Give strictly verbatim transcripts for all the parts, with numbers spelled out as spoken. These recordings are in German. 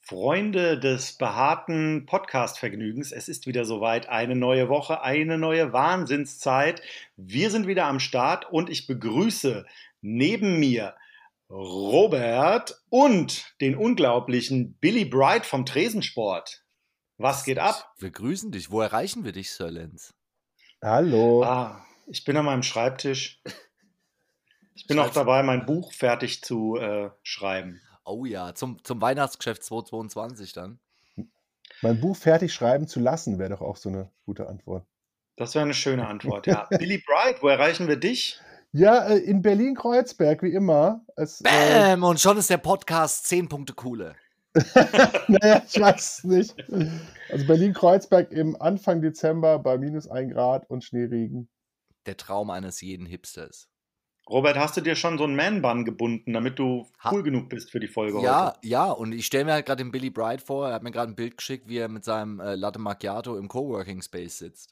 Freunde des behaarten Podcast-Vergnügens, es ist wieder soweit. Eine neue Woche, eine neue Wahnsinnszeit. Wir sind wieder am Start und ich begrüße neben mir Robert und den unglaublichen Billy Bright vom Tresensport. Was geht ab? Wir grüßen dich. Wo erreichen wir dich, Sir Lenz? Hallo. Ah, ich bin an meinem Schreibtisch. Ich bin auch dabei, mein Buch fertig zu äh, schreiben. Oh ja, zum, zum Weihnachtsgeschäft zweitausendzweiundzwanzig dann. Mein Buch fertig schreiben zu lassen, wäre doch auch so eine gute Antwort. Das wäre eine schöne Antwort, ja. Billy Bright, wo erreichen wir dich? Ja, äh, in Berlin-Kreuzberg, wie immer. Es, Bäm! Äh, und schon ist der Podcast zehn Punkte Coole. naja, ich weiß es nicht. Also Berlin-Kreuzberg im Anfang Dezember bei minus ein Grad und Schneeregen. Der Traum eines jeden Hipsters. Robert, hast du dir schon so einen Man-Bun gebunden, damit du Ha- cool genug bist für die Folge Ja, heute? ja, und ich stelle mir halt gerade den Billy Bright vor. Er hat mir gerade ein Bild geschickt, wie er mit seinem äh, Latte Macchiato im Coworking Space sitzt.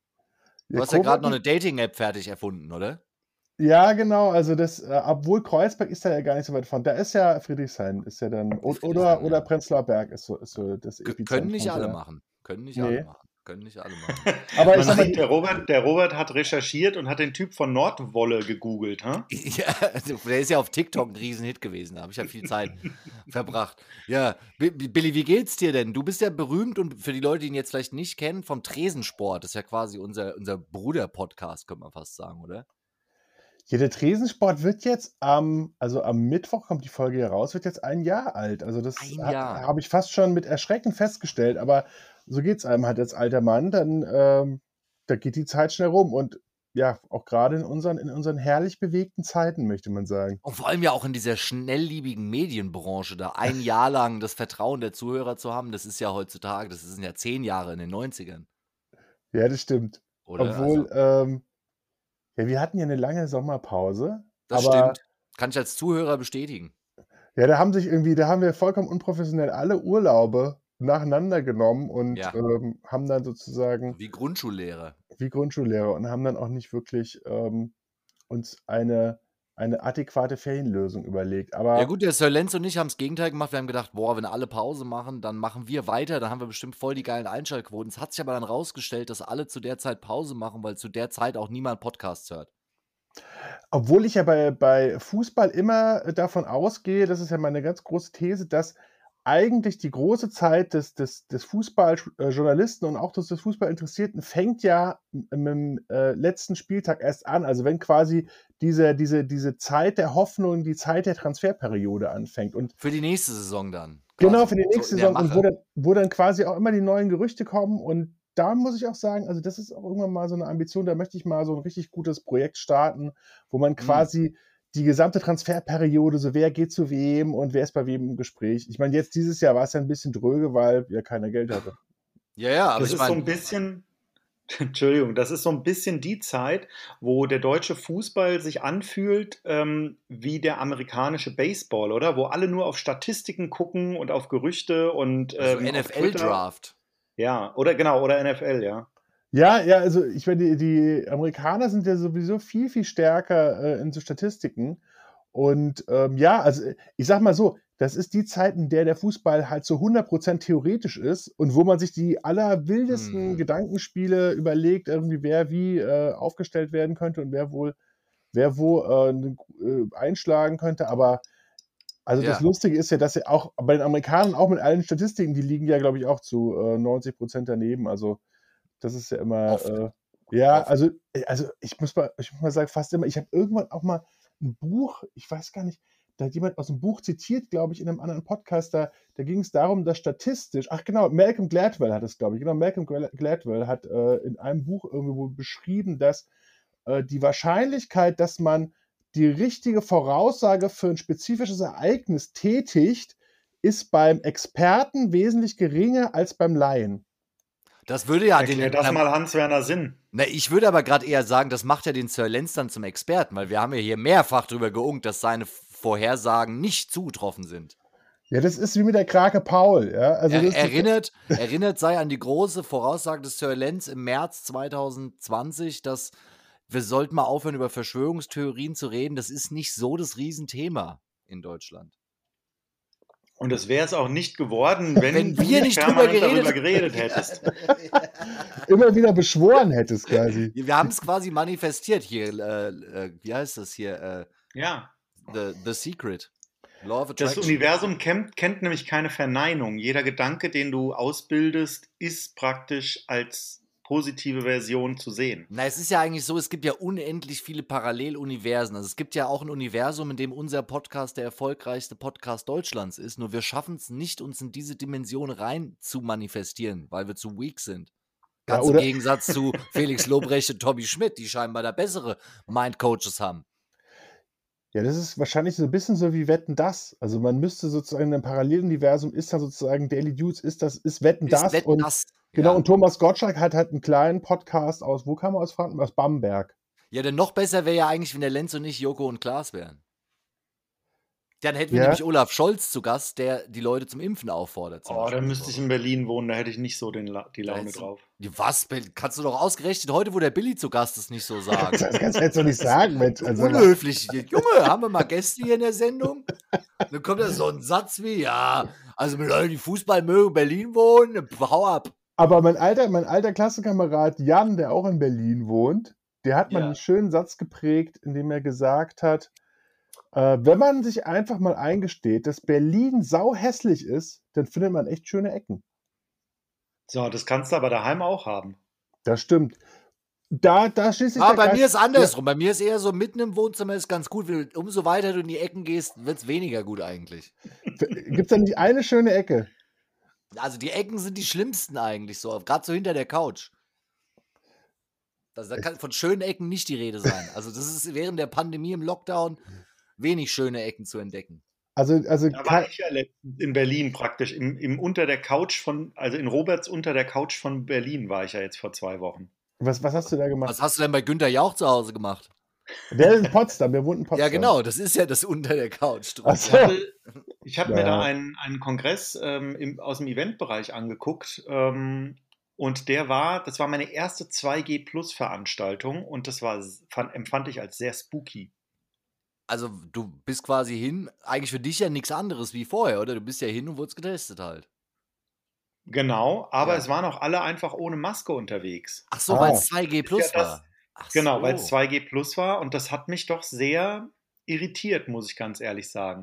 Du Ja, hast ja gerade noch Coworking- eine Dating-App fertig erfunden, oder? Ja, genau. Also das, äh, obwohl Kreuzberg ist da ja gar nicht so weit von. Da ist ja Friedrichshain, ist ja dann, o- Friedrichshain, oder, ja. oder Prenzlauer Berg ist so, ist so das K Epizentrum. können nicht alle der- machen. Können nicht Nee. alle machen. Können nicht alle machen. Aber ich Man sag mal, sieht, der Robert, der Robert hat recherchiert und hat den Typ von Nordwolle gegoogelt. Huh? Ja, also der ist ja auf TikTok ein Riesenhit gewesen. Da habe ich ja viel Zeit verbracht. Ja, B- B- Billy, wie geht's dir denn? Du bist ja berühmt und für die Leute, die ihn jetzt vielleicht nicht kennen, vom Tresensport. Das ist ja quasi unser, unser Bruder-Podcast, könnte man fast sagen, oder? Ja, der Tresensport wird jetzt am, also am Mittwoch kommt die Folge hier raus, wird jetzt ein Jahr alt. Also das Ein ha- Jahr. habe ich fast schon mit Erschrecken festgestellt, aber so geht es einem halt als alter Mann, dann ähm, da geht die Zeit schnell rum und ja, auch gerade in unseren, in unseren herrlich bewegten Zeiten, möchte man sagen. Und vor allem ja auch in dieser schnelllebigen Medienbranche, da ein Jahr lang das Vertrauen der Zuhörer zu haben, das ist ja heutzutage, das sind ja zehn Jahre in den neunzigern, Ja, das stimmt. oder? Obwohl, Also, ähm, ja, wir hatten ja eine lange Sommerpause, das aber stimmt. Kann ich als Zuhörer bestätigen. ja, da haben sich irgendwie, da haben wir vollkommen unprofessionell alle Urlaube nacheinander genommen und Ja. ähm, haben dann sozusagen Wie Grundschullehrer. wie Grundschullehrer und haben dann auch nicht wirklich ähm, uns eine, eine adäquate Ferienlösung überlegt. Aber Ja gut, der Sir Lenz und ich haben das Gegenteil gemacht. Wir haben gedacht, boah, wenn alle Pause machen, dann machen wir weiter. Dann haben wir bestimmt voll die geilen Einschaltquoten. Es hat sich aber dann rausgestellt, dass alle zu der Zeit Pause machen, weil zu der Zeit auch niemand Podcasts hört. obwohl ich ja bei, bei Fußball immer davon ausgehe, das ist ja meine ganz große These, dass eigentlich die große Zeit des, des, des Fußballjournalisten und auch des, des Fußballinteressierten fängt ja mit dem äh, letzten Spieltag erst an. Also wenn quasi diese, diese, diese Zeit der Hoffnung, die Zeit der Transferperiode anfängt. Und Für die nächste Saison dann. genau, quasi. für die So nächste in der Saison, und Mache. wo dann, wo dann quasi auch immer die neuen Gerüchte kommen. Und da muss ich auch sagen, also das ist auch irgendwann mal so eine Ambition, da möchte ich mal so ein richtig gutes Projekt starten, wo man quasi die gesamte Transferperiode, so wer geht zu wem und wer ist bei wem im Gespräch. Ich meine, jetzt dieses Jahr war es ja ein bisschen dröge, weil ja keiner Geld hatte. Ja, ja, aber Das ich ist so ein meine, bisschen, Entschuldigung, das ist so ein bisschen die Zeit, wo der deutsche Fußball sich anfühlt ähm, wie der amerikanische Baseball, oder? Wo alle nur auf Statistiken gucken und auf Gerüchte und also ähm, N auf F Twitter. L-Draft. Ja, oder genau, oder N F L, ja. Ja, ja, also ich meine, die, die Amerikaner sind ja sowieso viel, viel stärker äh, in so Statistiken. Und ähm, ja, also ich sag mal so, das ist die Zeit, in der der Fußball halt so hundert Prozent theoretisch ist und wo man sich die allerwildesten Hm. Gedankenspiele überlegt, irgendwie wer wie äh, aufgestellt werden könnte und wer wohl, wer wo äh, ne- äh, einschlagen könnte. Aber also das Ja. Lustige ist ja, dass ja auch bei den Amerikanern, auch mit allen Statistiken, die liegen ja, glaube ich, auch zu äh, neunzig Prozent daneben. Also das ist ja immer, Oft. äh, ja, Oft. also, äh, also ich muss mal, ich muss mal sagen, fast immer, ich habe irgendwann auch mal ein Buch, ich weiß gar nicht, da hat jemand aus dem Buch zitiert, glaube ich, in einem anderen Podcast, da, da ging es darum, dass statistisch, ach genau, Malcolm Gladwell hat es, glaube ich, genau, Malcolm Gla- Gladwell hat äh, in einem Buch irgendwo beschrieben, dass äh, die Wahrscheinlichkeit, dass man die richtige Voraussage für ein spezifisches Ereignis tätigt, ist beim Experten wesentlich geringer als beim Laien. Das würde ja Erklär den. das na, mal Hans-Werner Sinn. na, ich würde aber gerade eher sagen, das macht ja den Sir Lenz dann zum Experten, weil wir haben ja hier mehrfach drüber geunkt, dass seine Vorhersagen nicht zugetroffen sind. Ja, das ist wie mit der Krake Paul. Ja? Also Er, das ist, erinnert, erinnert sei an die große Voraussage des Sir Lenz im März zweitausendzwanzig, dass wir sollten mal aufhören, über Verschwörungstheorien zu reden. Das ist nicht so das Riesenthema in Deutschland. Und es wäre es auch nicht geworden, wenn, Wenn du wir nicht drüber permanent geredet- darüber geredet hättest. Immer wieder beschworen hättest quasi. Wir haben es quasi manifestiert hier. Äh, äh, wie heißt das hier? Äh, Ja, the, the Secret. Law of das Attraction. Universum kennt, kennt nämlich keine Verneinung. Jeder Gedanke, den du ausbildest, ist praktisch als positive Version zu sehen. Na, es ist ja eigentlich so, es gibt ja unendlich viele Paralleluniversen. Also es gibt ja auch ein Universum, in dem unser Podcast der erfolgreichste Podcast Deutschlands ist. Nur wir schaffen es nicht, uns in diese Dimension rein zu manifestieren, weil wir zu weak sind. Ganz Ja, im oder- Gegensatz zu Felix Lobrecht und Tommy Schmidt, die scheinbar da bessere Mindcoaches haben. Ja, das ist wahrscheinlich so ein bisschen so wie Wetten, das. Also man müsste sozusagen in einem Paralleluniversum ist dann sozusagen Daily Dudes, ist das, ist Wetten, Ist das. Wetten, und das. Genau, Ja. und Thomas Gottschalk hat halt einen kleinen Podcast aus, wo kam er aus Franken? Aus Bamberg. Ja, denn noch besser wäre ja eigentlich, wenn der Lenz und nicht Joko und Klaas wären. Dann hätten wir Ja. nämlich Olaf Scholz zu Gast, der die Leute zum Impfen auffordert. zum Oh, Beispiel. dann müsste ich in Berlin wohnen, da hätte ich nicht so den La die Laune Meinst du? drauf. Ja, was? Bill? Kannst du doch ausgerechnet heute, wo der Billy zu Gast ist, nicht so sagen. Das kannst du jetzt doch nicht sagen, Mensch. Also, Unhöflich. Junge, haben wir mal Gäste hier in der Sendung? Dann kommt da so ein Satz wie, ja, also mit Leuten, die Fußball mögen, Berlin wohnen, hau ab. aber mein alter, mein alter Klassenkamerad Jan, der auch in Berlin wohnt, der hat mal Ja. einen schönen Satz geprägt, in dem er gesagt hat, äh, wenn man sich einfach mal eingesteht, dass Berlin sau hässlich ist, dann findet man echt schöne Ecken. So, das kannst du aber daheim auch haben. Das stimmt. Da, da schließt sich Aber der bei Kreis- mir ist andersrum. Bei mir ist eher so mitten im Wohnzimmer ist ganz gut. Weil Umso weiter du in die Ecken gehst, wird es weniger gut eigentlich. Gibt es da nicht eine schöne Ecke? Also die Ecken sind die schlimmsten eigentlich so, gerade so hinter der Couch. Das, da kann von schönen Ecken nicht die Rede sein. Also das ist während der Pandemie im Lockdown wenig schöne Ecken zu entdecken. Also, also Da war kein, ich ja letztens in Berlin praktisch, im, im unter der Couch von, also in Roberts unter der Couch von Berlin war ich ja jetzt vor zwei Wochen. was, was hast du da gemacht? Was hast du denn bei Günther Jauch zu Hause gemacht? Der ist in Potsdam, der wohnt in Potsdam. Ja, genau, das ist ja das unter der Couch. Ach Ich so. hatte, ich habe mir Ja. da einen, einen Kongress ähm, im, aus dem Eventbereich angeguckt ähm, und der war, das war meine erste zwei G Plus Veranstaltung und das war, fand, empfand ich als sehr spooky. Also du bist quasi hin, eigentlich für dich ja nichts anderes wie vorher, oder? Du bist ja hin und wurdest getestet halt. Genau, aber Ja. es waren auch alle einfach ohne Maske unterwegs. Ach so, Ah. weil es zwei G plus Ja, das- war. Ach Genau, so. weil es zwei G Plus war und das hat mich doch sehr irritiert, muss ich ganz ehrlich sagen.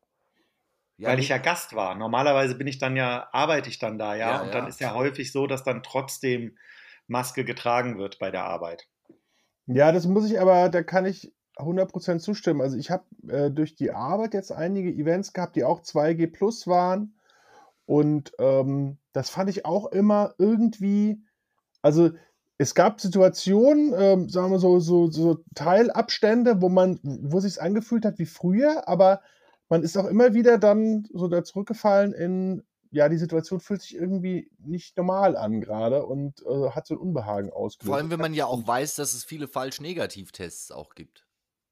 Ja, weil nee, ich ja Gast war. Normalerweise bin ich dann ja, arbeite ich dann da, ja, Ja, und dann ja. ist ja häufig so, dass dann trotzdem Maske getragen wird bei der Arbeit. Ja, das muss ich aber, da kann ich hundert Prozent zustimmen. Also ich habe äh, durch die Arbeit jetzt einige Events gehabt, die auch zwei G plus waren. Und ähm, das fand ich auch immer irgendwie, also es gab Situationen, ähm, sagen wir so, so, so Teilabstände, wo man, wo sich angefühlt hat wie früher, aber man ist auch immer wieder dann so da zurückgefallen in, ja, die Situation fühlt sich irgendwie nicht normal an gerade und äh, hat so ein Unbehagen ausgelöst. vor allem, wenn man ja auch weiß, dass es viele Falsch-Negativ-Tests auch gibt.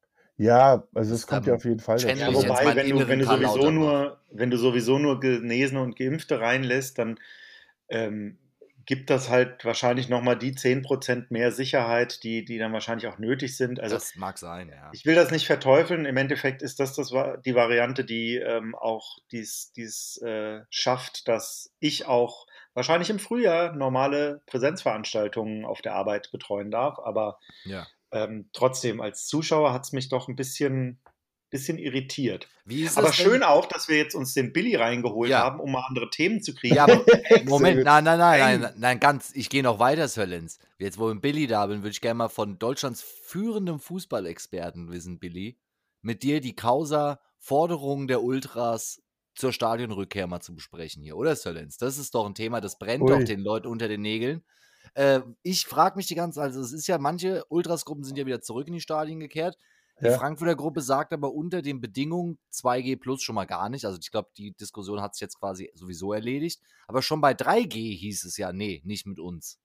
Ja, also Das es kommt dann ja auf jeden Fall dazu. channel Ja, ich jetzt wobei, meinen wenn du, inneren wenn, du Karl sowieso Lauterbach. nur, wenn du sowieso nur Genesene und Geimpfte reinlässt, dann ähm, gibt das halt wahrscheinlich nochmal die zehn Prozent mehr Sicherheit, die, die dann wahrscheinlich auch nötig sind. Also Das mag sein, ja. ich will das nicht verteufeln. Im Endeffekt ist das, das war die Variante, die ähm, auch dies, dies äh, schafft, dass ich auch wahrscheinlich im Frühjahr normale Präsenzveranstaltungen auf der Arbeit betreuen darf. Aber ja. ähm, trotzdem, als Zuschauer hat es mich doch ein bisschen, bisschen irritiert. Wie ist Aber das schön denn? auch, dass wir jetzt uns den Billy reingeholt Ja. haben, um mal andere Themen zu kriegen. Ja, aber Sehr Moment, gut. nein, nein, nein, nein, nein, ganz, ich gehe noch weiter, Sir Lenz. Jetzt, wo wir mit Billy da bin, würde ich gerne mal von Deutschlands führendem Fußballexperten wissen, Billy, mit dir die Causa Forderungen der Ultras zur Stadionrückkehr mal zu besprechen hier, oder Sir Lenz? Das ist doch ein Thema, das brennt Ui. doch den Leuten unter den Nägeln. Äh, ich frage mich die ganze Zeit, also es ist ja, manche Ultrasgruppen sind ja wieder zurück in die Stadien gekehrt. Die Ja. Frankfurter Gruppe sagt aber unter den Bedingungen zwei G plus schon mal gar nicht. Also ich glaube, die Diskussion hat sich jetzt quasi sowieso erledigt. Aber schon bei drei G hieß es ja, nee, nicht mit uns.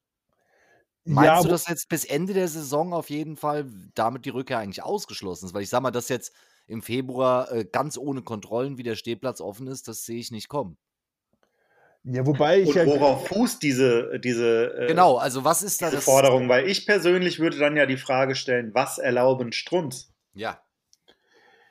Meinst Ja, du, wo- dass jetzt bis Ende der Saison auf jeden Fall damit die Rückkehr eigentlich ausgeschlossen ist? Weil ich sag mal, dass jetzt im Februar äh, ganz ohne Kontrollen wieder Stehplatz offen ist, das sehe ich nicht kommen. ja, wobei ich Und ja. worauf fußt diese, diese, äh, Genau, also was ist da diese das? Forderung? Weil ich persönlich würde dann ja die Frage stellen, was erlauben Strunz? Ja,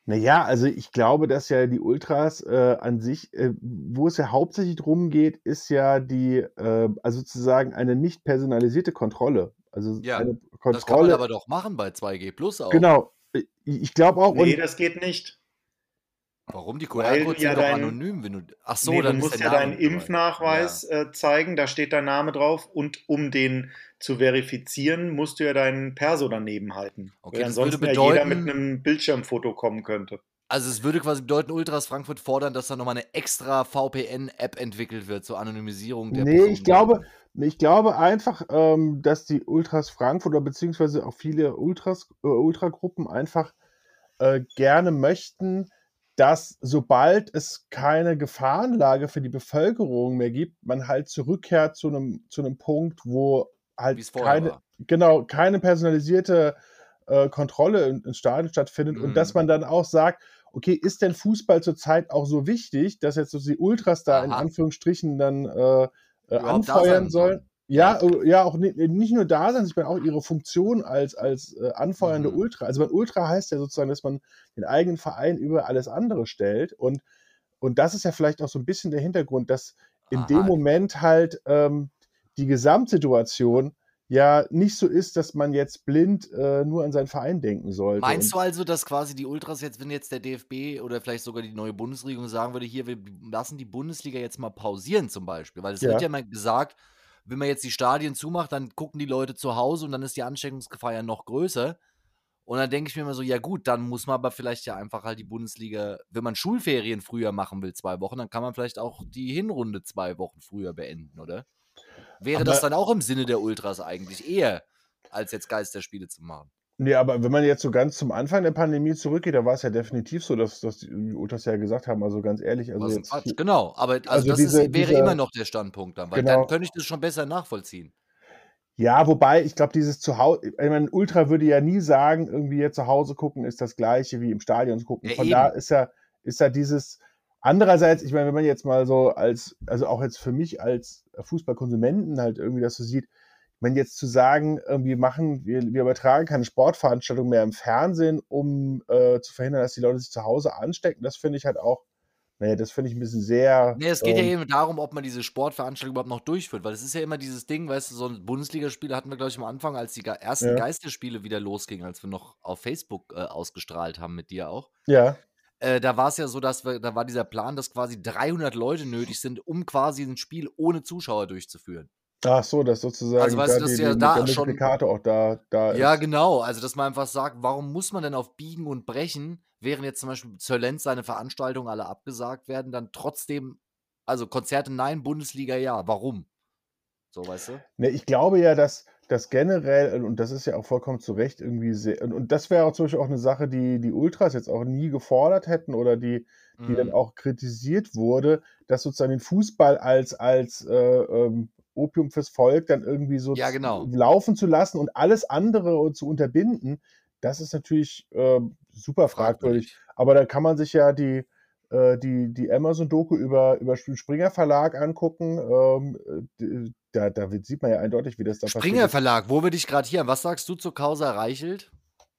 Naja, also ich glaube, dass ja die Ultras äh, an sich, äh, wo es ja hauptsächlich drum geht, ist ja die, äh, also sozusagen eine nicht personalisierte Kontrolle. Also Ja, eine das kann man Kontrolle, aber doch machen bei zwei G Plus auch. genau. Ich, ich glaube auch, Nee, und das geht nicht, Warum? Die weil du Q R-Codes ja sind doch dein, anonym, wenn du. Ach so, nee, du dann ist der musst ja Name deinen mit dabei. Ja. Impfnachweis äh, zeigen, da steht dein Name drauf und um den zu verifizieren, musst du ja deinen Perso daneben halten, Okay, weil das würde ansonsten ja jeder mit bedeuten, einem Bildschirmfoto kommen könnte. also es würde quasi bedeuten, Ultras Frankfurt fordern, dass da nochmal eine extra V P N-App entwickelt wird zur Anonymisierung der nee, ich glaube, Personendaten. ich glaube einfach, ähm, dass die Ultras Frankfurt oder beziehungsweise auch viele Ultras, äh, Ultragruppen einfach äh, gerne möchten, dass sobald es keine Gefahrenlage für die Bevölkerung mehr gibt, man halt zurückkehrt zu einem, zu einem Punkt, wo Wie halt es vorher keine, war. genau, keine personalisierte äh, Kontrolle in, in Stadien stattfindet und dass Mhm. man dann auch sagt, okay, ist denn Fußball zurzeit auch so wichtig, dass jetzt so die Ultras da in Aha. Anführungsstrichen dann äh, äh, Überhaupt da anfeuern sein sollen? sollen. Ja, Ja. äh, ja, auch ni- nicht nur da sein, ich meine auch ihre Funktion als, als äh, anfeuernde Mhm. Ultra. Also mein Ultra heißt ja sozusagen, dass man den eigenen Verein über alles andere stellt. Und, und das ist ja vielleicht auch so ein bisschen der Hintergrund, dass in dem Aha. Moment halt ähm, die Gesamtsituation ja nicht so ist, dass man jetzt blind äh, nur an seinen Verein denken sollte. Meinst Und du also, dass quasi die Ultras jetzt, wenn jetzt der D F B oder vielleicht sogar die neue Bundesregierung sagen würde, hier, wir lassen die Bundesliga jetzt mal pausieren zum Beispiel, weil es wird ja, ja mal gesagt, wenn man jetzt die Stadien zumacht, dann gucken die Leute zu Hause und dann ist die Ansteckungsgefahr ja noch größer. Und dann denke ich mir immer so, ja gut, dann muss man aber vielleicht ja einfach halt die Bundesliga, wenn man Schulferien früher machen will, zwei Wochen, dann kann man vielleicht auch die Hinrunde zwei Wochen früher beenden, oder? Wäre das aber dann auch im Sinne der Ultras eigentlich eher, als jetzt Geisterspiele zu machen? nee, aber wenn man jetzt so ganz zum Anfang der Pandemie zurückgeht, da war es ja definitiv so, dass, dass die Ultras ja gesagt haben, also ganz ehrlich, also Was 'n jetzt Quatsch, hier, genau. Aber also also das ist diese, wäre immer diese, noch der Standpunkt dann, weil dann genau. könnte ich das schon besser nachvollziehen. Ja, wobei, ich glaube, dieses Zuhause, ich meine, ein Ultra würde ja nie sagen, irgendwie jetzt zu Hause gucken ist das Gleiche wie im Stadion zu gucken. Ja, Von da eben. ist ja, ist ja dieses, andererseits, ich meine, wenn man jetzt mal so als, also auch jetzt für mich als Fußballkonsumenten halt irgendwie das so sieht, ich meine, jetzt zu sagen, irgendwie machen, wir, wir übertragen keine Sportveranstaltung mehr im Fernsehen, um äh, zu verhindern, dass die Leute sich zu Hause anstecken, das finde ich halt auch, naja, das finde ich ein bisschen sehr, Ne, es geht ja ähm, eben darum, ob man diese Sportveranstaltung überhaupt noch durchführt, weil es ist ja immer dieses Ding, weißt du, so 'n Bundesligaspiele hatten wir, glaube ich, am Anfang, als die Ge ersten ja, Geisterspiele wieder losgingen, als wir noch auf Facebook, äh, ausgestrahlt haben mit dir auch. ja. Äh, da war's ja so, dass wir da war dieser Plan, dass quasi dreihundert Leute nötig sind, um quasi 'n Spiel ohne Zuschauer durchzuführen. Ach so, dass Also, sozusagen weißt da du, dass die, du die, ja der da schon. Multiplikator auch da, da Ja, ist. genau. Also, dass man einfach sagt, warum muss man denn auf Biegen und Brechen, während jetzt zum Beispiel Zirlenz seine Veranstaltungen alle abgesagt werden, dann trotzdem, also Konzerte nein, Bundesliga ja. Warum? So, weißt du? Ne, ich glaube ja, dass dass generell, und das ist ja auch vollkommen zu Recht irgendwie sehr, und und das wäre auch zum Beispiel auch eine Sache, die die Ultras jetzt auch nie gefordert hätten oder die die dann Mhm. auch kritisiert wurde, dass sozusagen den Fußball als als, äh, ähm, Opium fürs Volk dann irgendwie so Ja, z genau. laufen zu lassen und alles andere zu unterbinden, das ist natürlich, ähm, super fragwürdig. Fragwürdig. Aber da kann man sich ja die äh, die die Amazon-Doku über über den Springer Verlag angucken. Ähm, äh, d da da wird sieht man ja eindeutig, wie das da passiert Springer ist. Verlag, wo wir dich gerade hier haben. Was sagst du zur Causa Reichelt?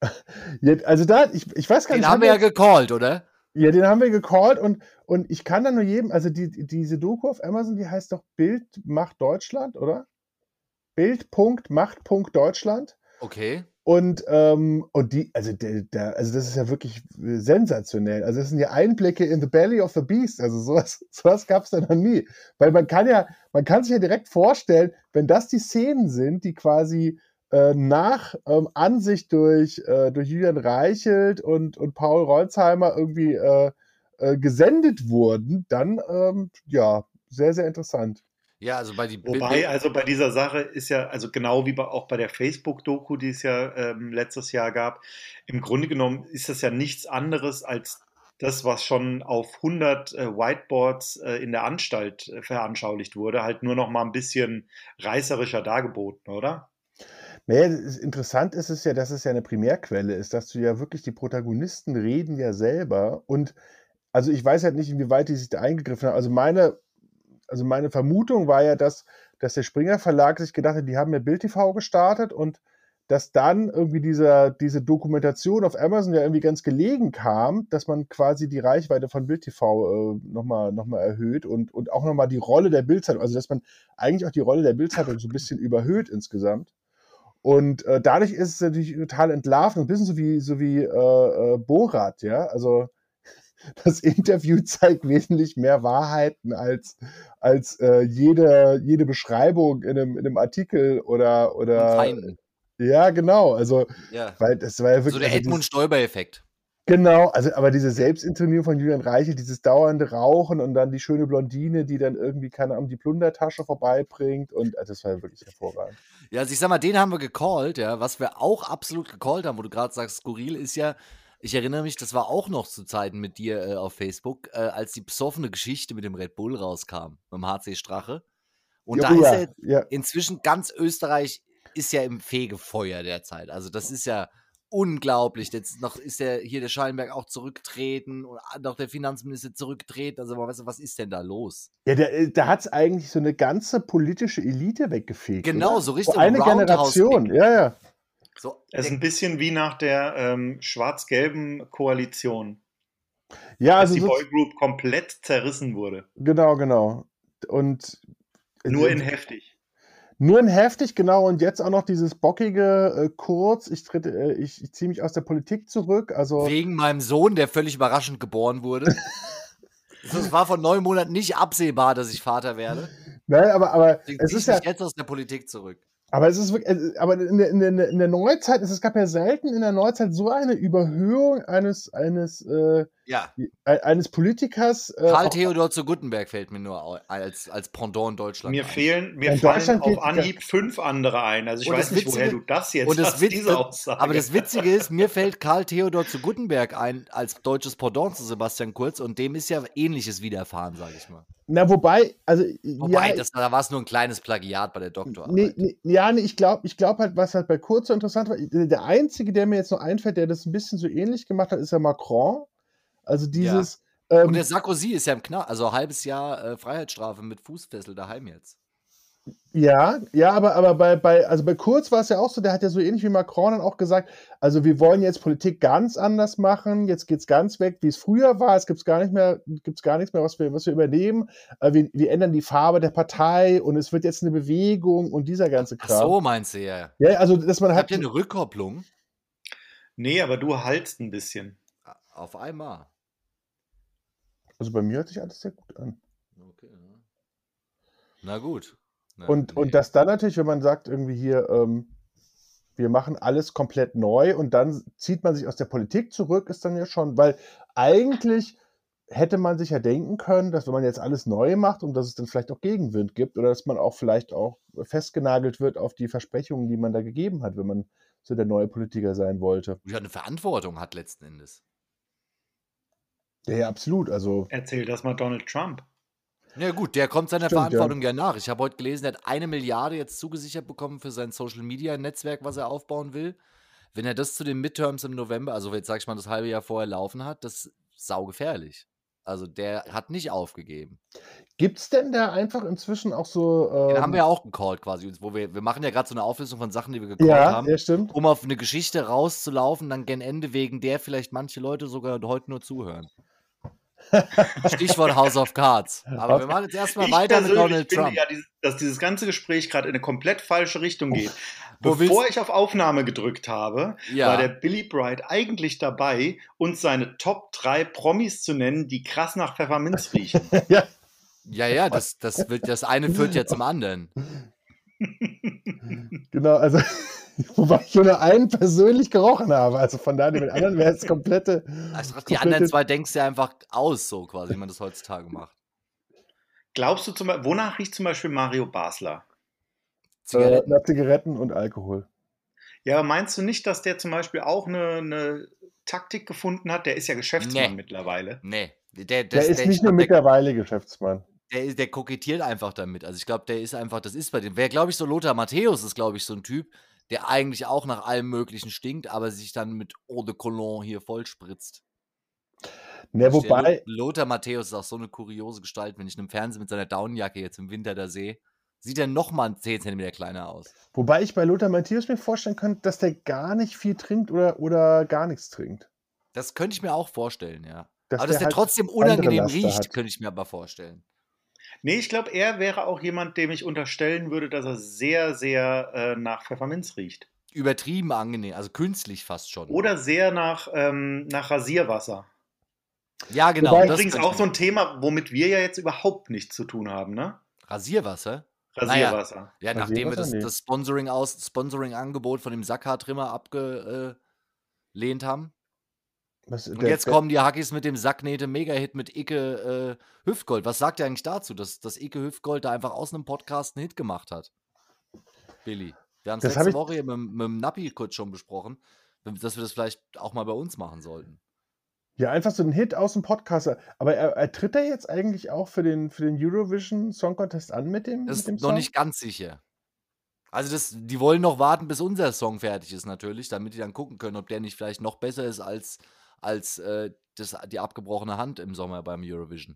Jet also da ich ich weiß gar Den nicht, haben haben wir wir ja jetzt, gecallt, oder? ja, den haben wir gecallt, und und ich kann da nur jedem, also die diese Doku auf Amazon, die heißt doch Bild macht Deutschland, oder? Bild macht Deutschland. Okay. Und, ähm, und die, also der, der, also das ist ja wirklich sensationell. Also das sind ja Einblicke in the belly of the beast. Also sowas, sowas gab es da noch nie. Weil man kann ja, man kann sich ja direkt vorstellen, wenn das die Szenen sind, die quasi äh, nach ähm, Ansicht durch, äh, durch Julian Reichelt und, und Paul Ronsheimer irgendwie äh, äh, gesendet wurden, dann ähm, ja, sehr, sehr interessant. Ja, also bei die Bi Wobei, Bi also bei dieser Sache ist ja, also genau wie bei, auch bei der Facebook-Doku, die es ja ähm, letztes Jahr gab, im Grunde genommen ist das ja nichts anderes als das, was schon auf hundert äh, Whiteboards äh, in der Anstalt äh, veranschaulicht wurde, halt nur noch mal ein bisschen reißerischer dargeboten, oder? Naja, das interessant ist es ja, dass es ja eine Primärquelle ist, dass du ja wirklich, die Protagonisten reden ja selber, und also ich weiß halt nicht, inwieweit die sich da eingegriffen haben. Also meine, also meine Vermutung war ja, dass, dass der Springer Verlag sich gedacht hat, die haben ja Bild T V gestartet und dass dann irgendwie dieser, diese Dokumentation auf Amazon ja irgendwie ganz gelegen kam, dass man quasi die Reichweite von Bild T V äh, nochmal noch mal erhöht und, und auch nochmal die Rolle der Bild-Zeitung, also dass man eigentlich auch die Rolle der Bild-Zeitung so ein bisschen überhöht insgesamt. Und äh, dadurch ist es natürlich total entlarvend, ein bisschen so wie, so wie äh, äh, Borat, ja, also das Interview zeigt wesentlich mehr Wahrheiten als, als äh, jede, jede Beschreibung in einem, in einem Artikel oder, Und oder Feinden. ja, genau. Also, Ja. weil das war ja So wirklich. der Also Edmund dieses, Stoiber-Effekt. genau, also aber diese Selbstinterview von Julian Reichelt, dieses dauernde Rauchen und dann die schöne Blondine, die dann irgendwie, keine Ahnung, die Plundertasche vorbeibringt und also das war ja wirklich hervorragend. Ja, also ich sag mal, den haben wir gecallt, ja. Was wir auch absolut gecallt haben, wo du gerade sagst, skurril, ist ja, ich erinnere mich, das war auch noch zu Zeiten mit dir äh, auf Facebook, äh, als die besoffene Geschichte mit dem Red Bull rauskam, mit dem H C Strache. Und Ja, da ist ja, ja jetzt ja. inzwischen ganz Österreich ist ja im Fegefeuer derzeit. Also das ist ja unglaublich. Jetzt noch ist ja hier der Schallenberg auch zurückgetreten und noch der Finanzminister zurückgetreten. Also weißt du, was ist denn da los? Ja, da, da hat es eigentlich so eine ganze politische Elite weggefegt. Genau, oder? so richtig eine Generation, Roundhouse-Kick. ja, ja. So, Es ist der, ein bisschen wie nach der ähm, schwarz-gelben Koalition, Ja, als also die so, Boygroup komplett zerrissen wurde. genau, genau. Und Nur äh, in heftig. nur in heftig, genau, und jetzt auch noch dieses bockige äh, Kurz, ich, tritt, äh, ich, ich ziehe mich aus der Politik zurück, also wegen meinem Sohn, der völlig überraschend geboren wurde. Es war von neun Monaten nicht absehbar, dass ich Vater werde. nein, aber, aber Deswegen es ziehe ist ich mich ja, jetzt aus der Politik zurück. aber es ist wirklich, äh, aber in der, in, der, in der Neuzeit, es gab ja selten in der Neuzeit so eine Überhöhung eines, eines, äh, Ja. eines Politikers. Äh, Karl auch, Theodor zu Guttenberg fällt mir nur au- als, als Pendant in Deutschland Mir ein. fehlen, mir Ja, in fallen Deutschland auf gilt- Anhieb fünf andere ein. Also ich Und weiß das nicht, woher Witzige- du das jetzt Und das hast, Witz, diese Aussage. aber das Witzige ist, mir fällt Karl Theodor zu Guttenberg ein als deutsches Pendant zu Sebastian Kurz und dem ist ja Ähnliches widerfahren, sage ich mal. na, wobei, also, Wobei, ja, das, da war es nur ein kleines Plagiat bei der nee, Doktorarbeit. nee, ja, nee, ich glaube ich glaub halt, was halt bei Kurz so interessant war, der einzige, der mir jetzt noch einfällt, der das ein bisschen so ähnlich gemacht hat, ist ja Macron. Also dieses, Und ähm, der Sarkozy ist ja im Knast, also ein halbes Jahr äh, Freiheitsstrafe mit Fußfessel daheim jetzt. ja, ja, aber, aber bei, bei, also bei Kurz war es ja auch so, der hat ja so ähnlich wie Macron dann auch gesagt, also wir wollen jetzt Politik ganz anders machen, jetzt geht's ganz weg, wie es früher war, es gibt's gar nicht mehr, gibt's gar nichts mehr, was wir, was wir übernehmen, äh, wir, wir ändern die Farbe der Partei und es wird jetzt eine Bewegung und dieser ganze Ach Kram. so, meinst du ja. Ja, also dass man Habt halt, ihr eine Rückkopplung? Nee, aber du haltst ein bisschen. Auf einmal. also bei mir hört sich alles sehr gut an. Okay. Ja. Na gut. Na, Und, nee. und das dann natürlich, wenn man sagt, irgendwie hier, ähm, wir machen alles komplett neu und dann zieht man sich aus der Politik zurück, ist dann ja schon, weil eigentlich hätte man sich ja denken können, dass wenn man jetzt alles neu macht und dass es dann vielleicht auch Gegenwind gibt oder dass man auch vielleicht auch festgenagelt wird auf die Versprechungen, die man da gegeben hat, wenn man so der neue Politiker sein wollte. Ja, eine Verantwortung hat letzten Endes. Ja, ja, absolut. Also, Erzähl das mal Donald Trump. Ja gut, der kommt seiner Stimmt, Verantwortung ja. nach. Ich habe heute gelesen, er hat eine Milliarde jetzt zugesichert bekommen für sein Social-Media-Netzwerk, was er aufbauen will. Wenn er das zu den Midterms im November, also jetzt sag ich mal das halbe Jahr vorher laufen hat, das ist saugefährlich. Also der hat nicht aufgegeben. gibt es denn da einfach inzwischen auch so. Den Ähm, haben wir ja auch gecallt quasi. Wo wir, wir machen ja gerade so eine Auflistung von Sachen, die wir gecallt ja, haben, ja, stimmt. um auf eine Geschichte rauszulaufen, dann gen Ende, wegen der vielleicht manche Leute sogar heute nur zuhören. Stichwort House of Cards. Aber wir machen jetzt erstmal Ich weiter mit persönlich Donald finde Trump. ja, dieses, dass dieses ganze Gespräch gerade in eine komplett falsche Richtung geht. Wo Bevor willst- ich auf Aufnahme gedrückt habe, Ja. war der Billy Bright eigentlich dabei, uns seine Top drei Promis zu nennen, die krass nach Pfefferminz riechen. ja. Ja, ja, das, das, wird, das eine führt ja zum anderen. Genau, also wobei ich nur einen persönlich gerochen habe. Also von daher, mit anderen wäre es komplette. Also die komplette- anderen zwei denkst du ja einfach aus, so quasi, wie man das heutzutage macht. Glaubst du zum Beispiel, wonach riecht zum Beispiel Mario Basler? Äh, Zigaretten. na, Zigaretten und Alkohol. Ja, aber meinst du nicht, dass der zum Beispiel auch eine, eine Taktik gefunden hat? Der ist ja Geschäftsmann Nee. mittlerweile. Nee. Der, Der das- ist der- nicht ich nur glaub, der, mittlerweile Geschäftsmann. der, ist- der kokettiert einfach damit. Also ich glaube, der ist einfach, das ist bei dem. Wer, glaube ich, so Lothar Matthäus ist, glaube ich, so ein Typ, der eigentlich auch nach allem Möglichen stinkt, aber sich dann mit Eau de Cologne hier vollspritzt. Ne, Der wobei, Lo- Lothar Matthäus ist auch so eine kuriose Gestalt, wenn ich ihn im Fernsehen mit seiner Daunenjacke jetzt im Winter da sehe. sieht er nochmal zehn Zentimeter kleiner aus. Wobei ich bei Lothar Matthäus mir vorstellen könnte, dass der gar nicht viel trinkt oder, oder gar nichts trinkt. Das könnte ich mir auch vorstellen, ja. Dass aber dass der der halt trotzdem andere unangenehm Laster riecht, hat. könnte ich mir aber vorstellen. Nee, ich glaube, er wäre auch jemand, dem ich unterstellen würde, dass er sehr, sehr äh, nach Pfefferminz riecht. Übertrieben angenehm, also künstlich fast schon. Oder sehr nach, ähm, nach Rasierwasser. Ja, genau. Wobei- das Übrigens könnte auch ich so mir- ein Thema, womit wir ja jetzt überhaupt nichts zu tun haben, ne? Rasierwasser? Rasierwasser. Ja, nachdem wir das, Rasierwasser? Nee. das Sponsoring aus, Sponsoring-Angebot von dem Sackhaar-Trimmer abgelehnt haben. Was, Und der, jetzt der, kommen die Hackis mit dem Sacknähte-Mega-Hit mit Icke äh, Hüftgold. Was sagt ihr eigentlich dazu, dass, dass Icke Hüftgold da einfach aus einem Podcast einen Hit gemacht hat? Billy. Wir haben es Das hab letzte ich- Woche hier mit, mit dem Nappi kurz schon besprochen, dass wir das vielleicht auch mal bei uns machen sollten. Ja, einfach so ein Hit aus dem Podcast. Aber er, er tritt er jetzt eigentlich auch für den, für den Eurovision Song Contest an mit dem, Das mit dem ist noch Song? nicht ganz sicher. Also das, die wollen noch warten, bis unser Song fertig ist natürlich, damit die dann gucken können, ob der nicht vielleicht noch besser ist als, als äh, das, die abgebrochene Hand im Sommer beim Eurovision.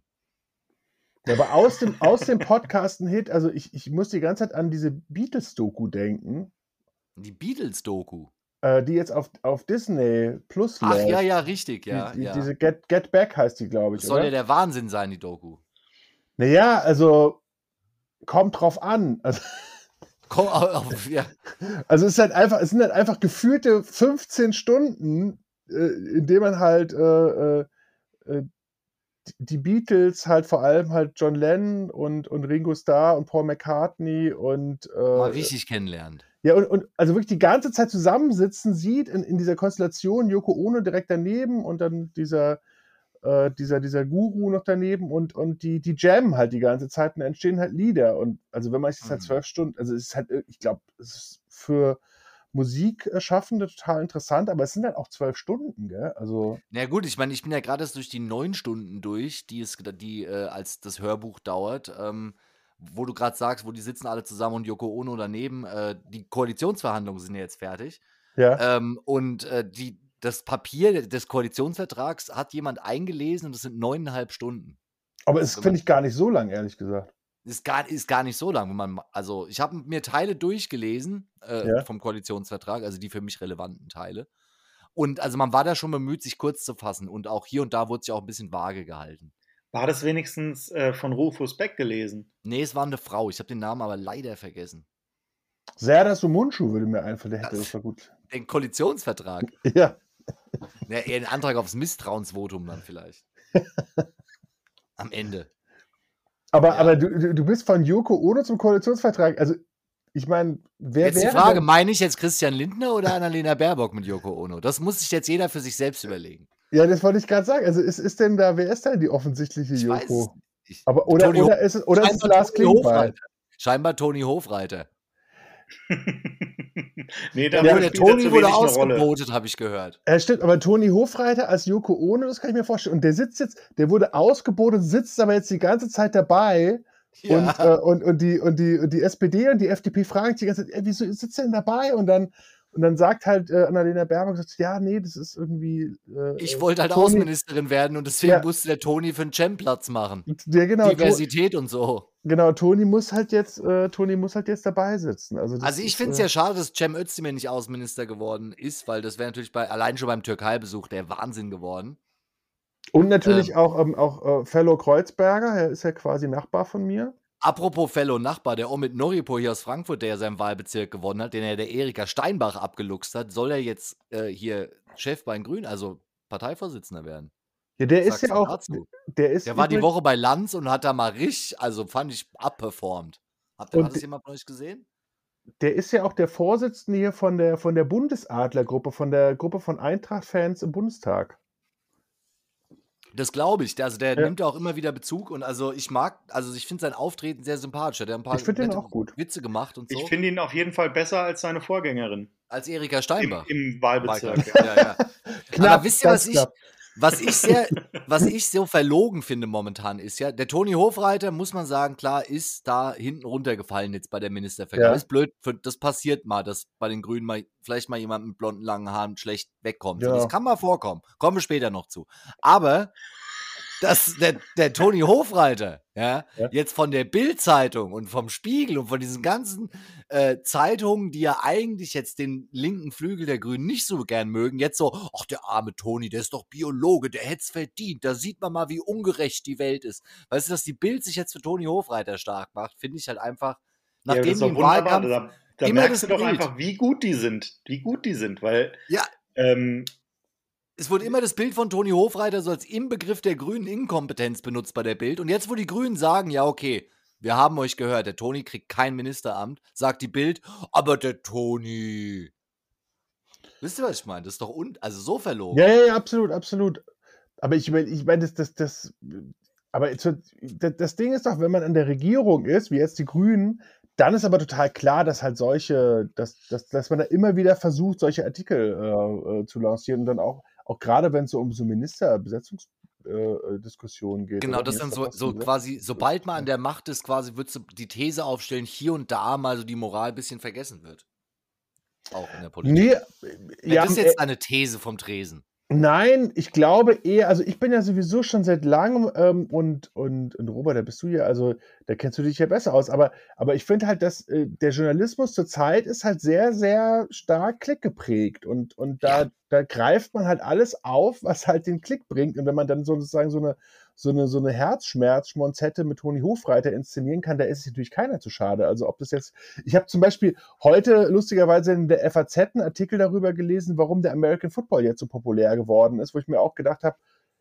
Ja, aber aus dem, aus dem Podcast ein Hit, also ich, ich muss die ganze Zeit an diese Beatles-Doku denken, Die Beatles-Doku. äh, die jetzt auf, auf Disney Plus Ach läuft. ja, ja, richtig, ja. die, die, ja. Diese Get, Get Back heißt die, glaube ich, Das soll ja oder? der Wahnsinn sein, die Doku. Naja, also kommt drauf an. Also, Komm, auf, auf, ja. also es ist halt einfach, es sind halt einfach gefühlte fünfzehn Stunden, äh, in denen man halt äh, äh, äh, die Beatles halt vor allem halt John Lennon und, und Ringo Starr und Paul McCartney und Mal äh, richtig kennenlernt. ja, und, und also wirklich die ganze Zeit zusammensitzen sieht in, in dieser Konstellation, Yoko Ono direkt daneben und dann dieser, äh, dieser, dieser Guru noch daneben und, und die, die jammen halt die ganze Zeit und dann entstehen halt Lieder. Und also wenn man sich das halt Mhm. zwölf Stunden, also es ist halt, ich glaube, es ist für Musikschaffende total interessant, aber es sind halt auch zwölf Stunden, gell? Also. Na gut, ich meine, ich bin ja gerade erst durch die neun Stunden durch, die, es, die äh, als das Hörbuch dauert. Ähm, wo du gerade sagst, wo die sitzen alle zusammen und Yoko Ono daneben. Äh, die Koalitionsverhandlungen sind ja jetzt fertig. Ja. Ähm, und äh, die, das Papier des Koalitionsvertrags hat jemand eingelesen und das sind neuneinhalb Stunden. Aber es finde ich gar nicht so lang, ehrlich gesagt. Ist gar, ist gar nicht so lang. Wenn man, also ich habe mir Teile durchgelesen äh, Ja. vom Koalitionsvertrag, also die für mich relevanten Teile. Und also man war da schon bemüht, sich kurz zu fassen. Und auch hier und da wurde sich auch ein bisschen vage gehalten. War das wenigstens äh, von Rufus Beck gelesen? Nee, es war eine Frau. Ich habe den Namen aber leider vergessen. Serdar Sumunchu würde mir einfallen, der hätte Das- das war gut. Den Koalitionsvertrag. Ja. Ja, eher ein Antrag aufs Misstrauensvotum dann vielleicht. Am Ende. Aber, Ja. aber du, du- du bist von Yoko Ono zum Koalitionsvertrag. Also, ich meine, wer Jetzt die wäre Frage, denn- meine ich jetzt Christian Lindner oder Annalena Baerbock mit Yoko Ono? Das muss sich jetzt jeder für sich selbst überlegen. Ja, das wollte ich gerade sagen. Also, ist, ist denn da, wer ist denn die offensichtliche Ich weiß es Yoko? nicht. Aber, oder, Toni Ho- oder ist es, oder ist es Scheinbar Lars Toni Klingbeil? Hofreiter. Scheinbar Toni Hofreiter. Nee, Der, da wurde, der spielt er Toni zu wurde wenig eine Rolle. ausgebotet, habe ich gehört. Ja, stimmt, aber Toni Hofreiter als Yoko Ono, das kann ich mir vorstellen. Und der sitzt jetzt, der wurde ausgebotet, sitzt aber jetzt die ganze Zeit dabei. Und, äh, und, und, die, und, die, und die S P D und die F D P fragen sich die ganze Zeit, ey, wieso sitzt der denn dabei? Und dann, und dann sagt halt äh, Annalena Baerbock, sagt, ja, nee, das ist irgendwie. Äh, Ich wollte halt Toni- Außenministerin werden und deswegen Ja. musste der Toni für einen Cem-Platz machen. Ja, genau, to, Diversität und so. genau, Toni muss halt jetzt, äh, Toni muss halt jetzt dabei sitzen. Also, das Also ich ist, finde es äh, ja schade, dass Cem Özdemir nicht Außenminister geworden ist, weil das wäre natürlich bei, allein schon beim Türkei-Besuch der Wahnsinn geworden. Und natürlich ähm, auch, ähm, auch äh, Fellow Kreuzberger, er ist ja quasi Nachbar von mir. Apropos Fellow Nachbar, der Omid Noripo hier aus Frankfurt, der ja seinen Wahlbezirk gewonnen hat, den ja der Erika Steinbach abgeluchst hat, soll er jetzt äh, hier Chef bei den Grünen, also Parteivorsitzender werden. Ja, der ist Sagst ja du auch, dazu? der ist Der war die übrig- Woche bei Lanz und hat da mal richtig, also fand ich, abperformt. Habt ihr, Und hat das die- jemand von euch gesehen? Der ist ja auch der Vorsitzende hier von der, von der Bundesadlergruppe, von der Gruppe von Eintracht-Fans im Bundestag. Das glaube ich. Also der Ja. nimmt ja auch immer wieder Bezug und also ich mag, also ich finde sein Auftreten sehr sympathisch. Der hat ein paar Ich finde den nette auch gut. Witze gemacht und so. Ich finde ihn auf jeden Fall besser als seine Vorgängerin als Erika im, Steinbach. im Wahlbezirk. Wahlkampf. Ja, ja. Knapp, Aber wisst ihr, ganz was ich, knapp. was ich sehr, was ich so verlogen finde momentan ist ja, der Toni Hofreiter, muss man sagen, klar, ist da hinten runtergefallen jetzt bei der Ministervergabe. Ja. Ist blöd, für, das passiert mal, dass bei den Grünen mal vielleicht mal jemand mit blonden langen Haaren schlecht wegkommt. So, Genau. das kann mal vorkommen. Kommen wir später noch zu. Aber dass der, der Toni Hofreiter, ja, Ja. jetzt von der Bild-Zeitung und vom Spiegel und von diesen ganzen äh, Zeitungen, die ja eigentlich jetzt den linken Flügel der Grünen nicht so gern mögen, jetzt so, ach, der arme Toni, der ist doch Biologe, der hätte es verdient, da sieht man mal, wie ungerecht die Welt ist. Weißt du, dass die Bild sich jetzt für Toni Hofreiter stark macht, finde ich halt einfach, Ja, das nachdem ist die doch im wunderbar. Wahlkampf Da, da immer merkst das du doch Bild. einfach, wie gut die sind. Wie gut die sind, weil Ja, ähm, es wurde immer das Bild von Toni Hofreiter so als Inbegriff der grünen Inkompetenz benutzt bei der Bild. Und jetzt, wo die Grünen sagen, ja, okay, wir haben euch gehört, der Toni kriegt kein Ministeramt, sagt die Bild, aber der Toni. Wisst ihr, was ich meine? Das ist doch un also so verlogen. Ja, ja, ja, absolut, absolut. Aber ich meine, ich mein, das, das, das, aber jetzt wird- das, das Ding ist doch, wenn man an der Regierung ist, wie jetzt die Grünen, dann ist aber total klar, dass halt solche, dass, dass, dass man da immer wieder versucht, solche Artikel äh, äh, zu lancieren und dann auch, auch gerade wenn es so um so Ministerbesetzungsdiskussionen geht. Genau, oder? das dann so, so Ministerposten, quasi, sobald man an der Macht ist, quasi würdest du die These aufstellen, hier und da mal so die Moral ein bisschen vergessen wird. Auch in der Politik. Nee, Ja, ja, das ist jetzt eine These vom Tresen. nein, ich glaube eher, also ich bin ja sowieso schon seit langem ähm, und, und, und Robert, da bist du ja, also da kennst du dich ja besser aus, aber, aber ich finde halt, dass äh, der Journalismus zurzeit ist halt sehr, sehr stark klickgeprägt und, und da, Ja. da greift man halt alles auf, was halt den Klick bringt und wenn man dann sozusagen so eine, so eine, so eine Herzschmerz-Schmonzette mit Toni Hofreiter inszenieren kann, da ist sich natürlich keiner zu schade. Also ob das jetzt, ich habe zum Beispiel heute lustigerweise in der F A Z einen Artikel darüber gelesen, warum der American Football jetzt so populär geworden ist, wo ich mir auch gedacht habe,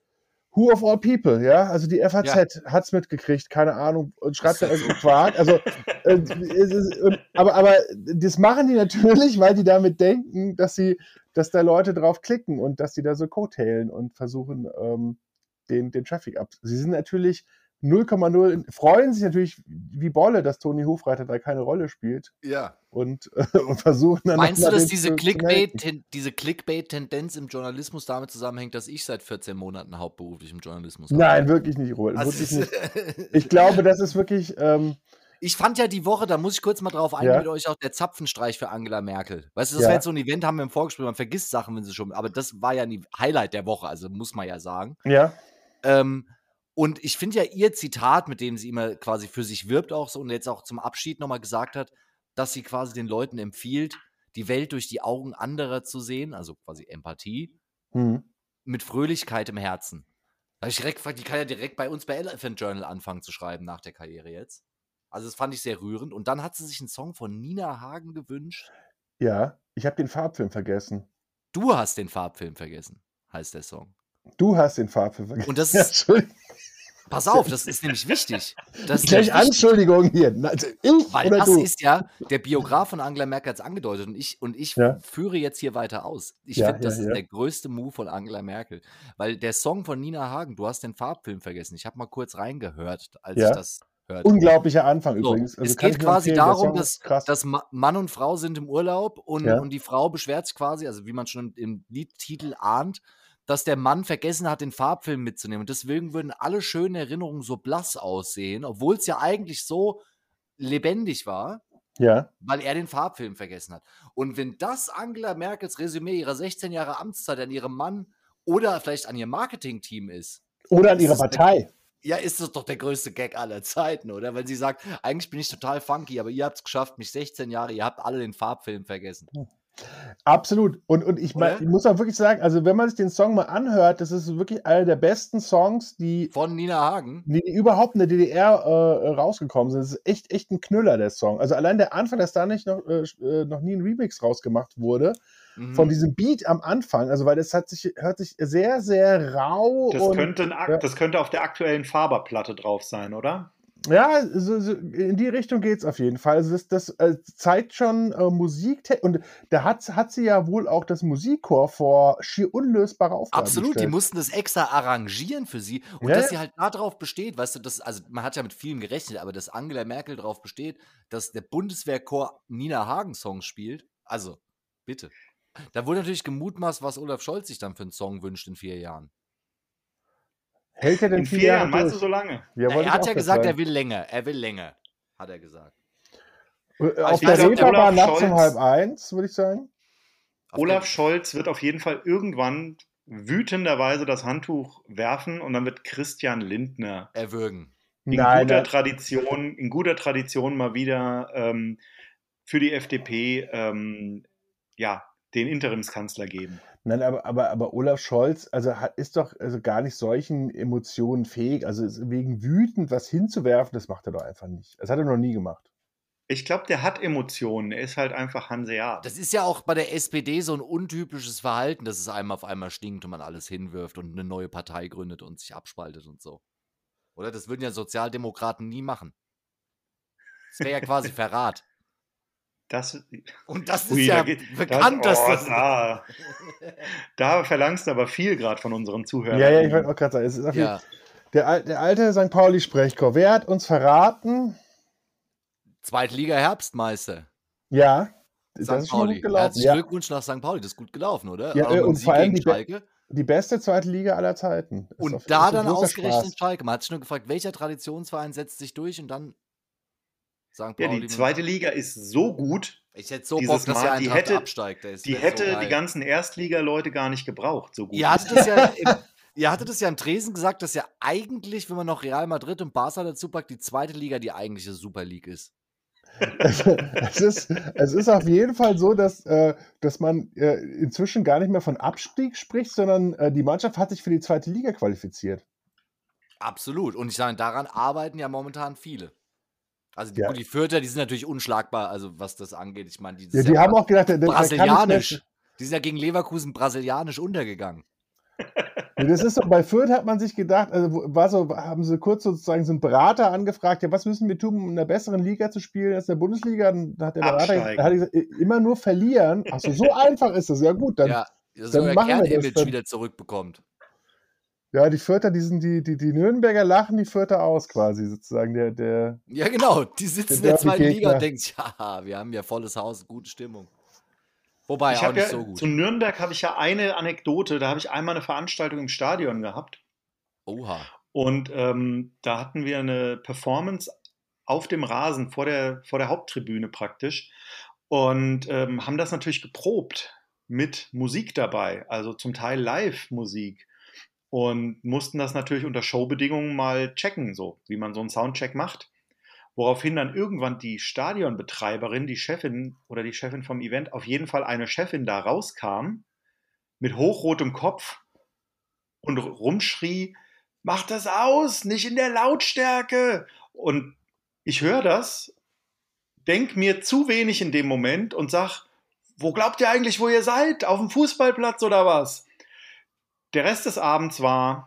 who of all people, ja, also die F A Z hat's mitgekriegt, keine Ahnung, und schreibt da Das ist irgendeinen Quark, also, äh, es ist, und, aber, aber das machen die natürlich, weil die damit denken, dass sie, dass da Leute drauf klicken und dass die da so coattailen und versuchen, ähm, den, den Traffic ab. Sie sind natürlich null Komma null, freuen sich natürlich wie Bolle, dass Toni Hofreiter da keine Rolle spielt Ja. und, äh, und versuchen dann Meinst du, noch mal dass den diese zu- zu melden. Clickbait, diese Clickbait-Tendenz im Journalismus damit zusammenhängt, dass ich seit vierzehn Monaten hauptberuflich im Journalismus Nein, wirklich nicht, Robert, Also wirklich nicht. es- Ich glaube, das ist wirklich, ähm, Ich fand ja die Woche, da muss ich kurz mal drauf eingehen Ja. mit euch, auch der Zapfenstreich für Angela Merkel. Weißt du, das Ja. wäre jetzt so ein Event, haben wir im Vorgespräch, man vergisst Sachen, wenn sie schon, aber das war ja ein Highlight der Woche, also muss man ja sagen. ja, Ähm, und ich finde ja ihr Zitat, mit dem sie immer quasi für sich wirbt auch so und jetzt auch zum Abschied nochmal gesagt hat, dass sie quasi den Leuten empfiehlt, die Welt durch die Augen anderer zu sehen, also quasi Empathie, hm. mit Fröhlichkeit im Herzen. Da hab ich direkt gefragt, die kann ja direkt bei uns bei Elephant Journal anfangen zu schreiben nach der Karriere jetzt. Also das fand ich sehr rührend. Und dann hat sie sich einen Song von Nina Hagen gewünscht. Ja, ich habe den Farbfilm vergessen. Du hast den Farbfilm vergessen, heißt der Song. Du hast den Farbfilm vergessen. Und das Ja, ist, Entschuldigung. pass auf, das ist nämlich wichtig. Das ist Gleich nämlich wichtig, Anschuldigung hier. Also ich weil oder das du? ist ja, der Biograf von Angela Merkel hat es angedeutet und ich, und ich Ja. führe jetzt hier weiter aus. Ich Ja, finde, das ja, ist ja. der größte Move von Angela Merkel. Weil der Song von Nina Hagen, du hast den Farbfilm vergessen. Ich habe mal kurz reingehört, als Ja. ich das hörte. Unglaublicher Anfang So, übrigens. Also es kann geht ich nur quasi empfehlen, der darum, Song dass, ist krass. dass Ma- Mann und Frau sind im Urlaub und, Ja. und die Frau beschwert sich quasi, also wie man schon im Liedtitel ahnt, dass der Mann vergessen hat, den Farbfilm mitzunehmen. Und deswegen würden alle schönen Erinnerungen so blass aussehen, obwohl es ja eigentlich so lebendig war, Ja. weil er den Farbfilm vergessen hat. Und wenn das Angela Merkels Resümee ihrer sechzehn Jahre Amtszeit an ihrem Mann oder vielleicht an ihrem Marketingteam ist, Oder an ist ihrer das der- Partei. ja, ist das doch der größte Gag aller Zeiten, oder? Weil sie sagt, eigentlich bin ich total funky, aber ihr habt es geschafft, mich sechzehn Jahre, ihr habt alle den Farbfilm vergessen. Absolut. Und, und ich, mein, Oder? ich muss auch wirklich sagen, also wenn man sich den Song mal anhört, das ist wirklich einer der besten Songs, die, Von Nina Hagen. die überhaupt in der D D R äh, rausgekommen sind. Das ist echt, echt ein Knüller, der Song. Also allein der Anfang, dass da nicht noch, äh, noch nie ein Remix rausgemacht wurde, Mhm. von diesem Beat am Anfang, also weil das hat sich, hört sich sehr, sehr rau Das und könnte, ein, Ak- ja. das könnte auf der aktuellen Faberplatte drauf sein, oder? ja, so, so in die Richtung geht es auf jeden Fall. Also das, das äh, zeigt schon äh, Musik und da hat, hat sie ja wohl auch das Musikchor vor schier unlösbare Aufgaben Absolut, die gestellt. mussten das extra arrangieren für sie. Und Ja, dass ja. sie halt darauf besteht, weißt du, das, also man hat ja mit vielem gerechnet, aber dass Angela Merkel darauf besteht, dass der Bundeswehrchor Nina Hagen-Songs spielt, also, bitte. Da wurde natürlich gemutmaßt, was Olaf Scholz sich dann für einen Song wünscht in vier Jahren. Hält er denn In vier vier Jahre Jahren, meinst du durch? so lange? Ja, Na, wollte er ich hat auch ja grad gesagt, er sagen. will länger, er will länger, hat er gesagt. Äh, Aber Auf ich der weiß, ob der Reeperbahn Olaf nachts um Scholz- halb eins, würde ich sagen. Auf Olaf der- Scholz wird auf jeden Fall irgendwann wütenderweise das Handtuch werfen und dann wird Christian Lindner Erwürgen. in Nein, guter nein. Tradition, in guter Tradition mal wieder ähm, für die F D P ähm, ja, den Interimskanzler geben. Nein, aber, aber, aber Olaf Scholz also hat, ist doch also gar nicht solchen Emotionen fähig. Also ist wegen wütend was hinzuwerfen, das macht er doch einfach nicht. Das hat er noch nie gemacht. Ich glaube, der hat Emotionen. Er ist halt einfach Hanseat. Das ist ja auch bei der S P D so ein untypisches Verhalten, dass es einem auf einmal stinkt und man alles hinwirft und eine neue Partei gründet und sich abspaltet und so. Oder? Das würden ja Sozialdemokraten nie machen. Das wäre ja quasi Verrat. Das, Und das ist ui, ja da, geht- bekannt, das, dass oh, das. da, da verlangst du aber viel gerade von unseren Zuhörern. Ja, ja, ich wollte auch gerade sagen, es ist auf jeden Ja, der, al- der alte Sankt Pauli-Sprechchor. Wer hat uns verraten? Zweitliga-Herbstmeister. Ja, das Sankt ist schon mal Pauli. gut gelaufen. Herzlichen Ja, Glückwunsch nach Sankt Pauli. Das ist gut gelaufen, oder? ja Auch äh, mit dem und Sieg vor allem gegen die, be Schalke. die beste zweite Liga aller Zeiten. Ist Und auf- da ist ein dann großer ausgerechnet Spaß. Schalke. Man hat sich nur gefragt, welcher Traditionsverein setzt sich durch und dann Sankt Ja, Pauli. die mit- zweite Liga ist so gut, Ich hätte so dieses Bock, dass die Mal, die Eintracht hätte- absteigt. Das die wär hätte so die geil. ganzen Erstliga-Leute gar nicht gebraucht. So gut. Ihr hattet das ja im, ihr hattet das ja im Tresen gesagt, dass ja eigentlich, wenn man noch Real Madrid und Barca dazu packt, die zweite Liga die eigentliche Super League ist. es, ist, es ist auf jeden Fall so, dass, äh, dass man äh, inzwischen gar nicht mehr von Abstieg spricht, sondern äh, die Mannschaft hat sich für die zweite Liga qualifiziert. Absolut. Und ich sage, daran arbeiten ja momentan viele. Also die, Ja. gut, die Fürther, die sind natürlich unschlagbar, also was das angeht. Ich meine, die, das Ja, ist die ja haben auch gedacht, der, der kann nicht mehr, brasilianisch. Die sind ja gegen Leverkusen brasilianisch untergegangen. Nee, das ist so, bei Fürth hat man sich gedacht, also wo- war so, haben sie kurz sozusagen so einen Berater angefragt, ja, was müssen wir tun, um in einer besseren Liga zu spielen als in der Bundesliga? Dann hat der Berater Absteigen. hat gesagt, immer nur verlieren. Achso, so einfach ist das. Ja gut, dann, ja, dass dann euer machen wir das Kernimage dann. wieder zurückbekommt. Ja, die Fürther, die sind die, die, die Nürnberger lachen die Fürther aus quasi sozusagen. Der, der, Ja, genau. Die sitzen in Der der zweiten Liga Derby-Gegner. und denken sich, ja, wir haben ja volles Haus, gute Stimmung. Wobei Ich auch habe nicht ja, so gut. zu Nürnberg habe ich ja eine Anekdote, da habe ich einmal eine Veranstaltung im Stadion gehabt Oha. und ähm, da hatten wir eine Performance auf dem Rasen vor der, vor der Haupttribüne praktisch und ähm, haben das natürlich geprobt mit Musik dabei, also zum Teil Live-Musik und mussten das natürlich unter Showbedingungen mal checken, so wie man so einen Soundcheck macht. Woraufhin dann irgendwann die Stadionbetreiberin, die Chefin oder die Chefin vom Event, auf jeden Fall eine Chefin da rauskam, mit hochrotem Kopf und rumschrie, mach das aus, nicht in der Lautstärke. Und ich höre das, denk mir zu wenig in dem Moment und sag, wo glaubt ihr eigentlich, wo ihr seid? Auf dem Fußballplatz oder was? Der Rest des Abends war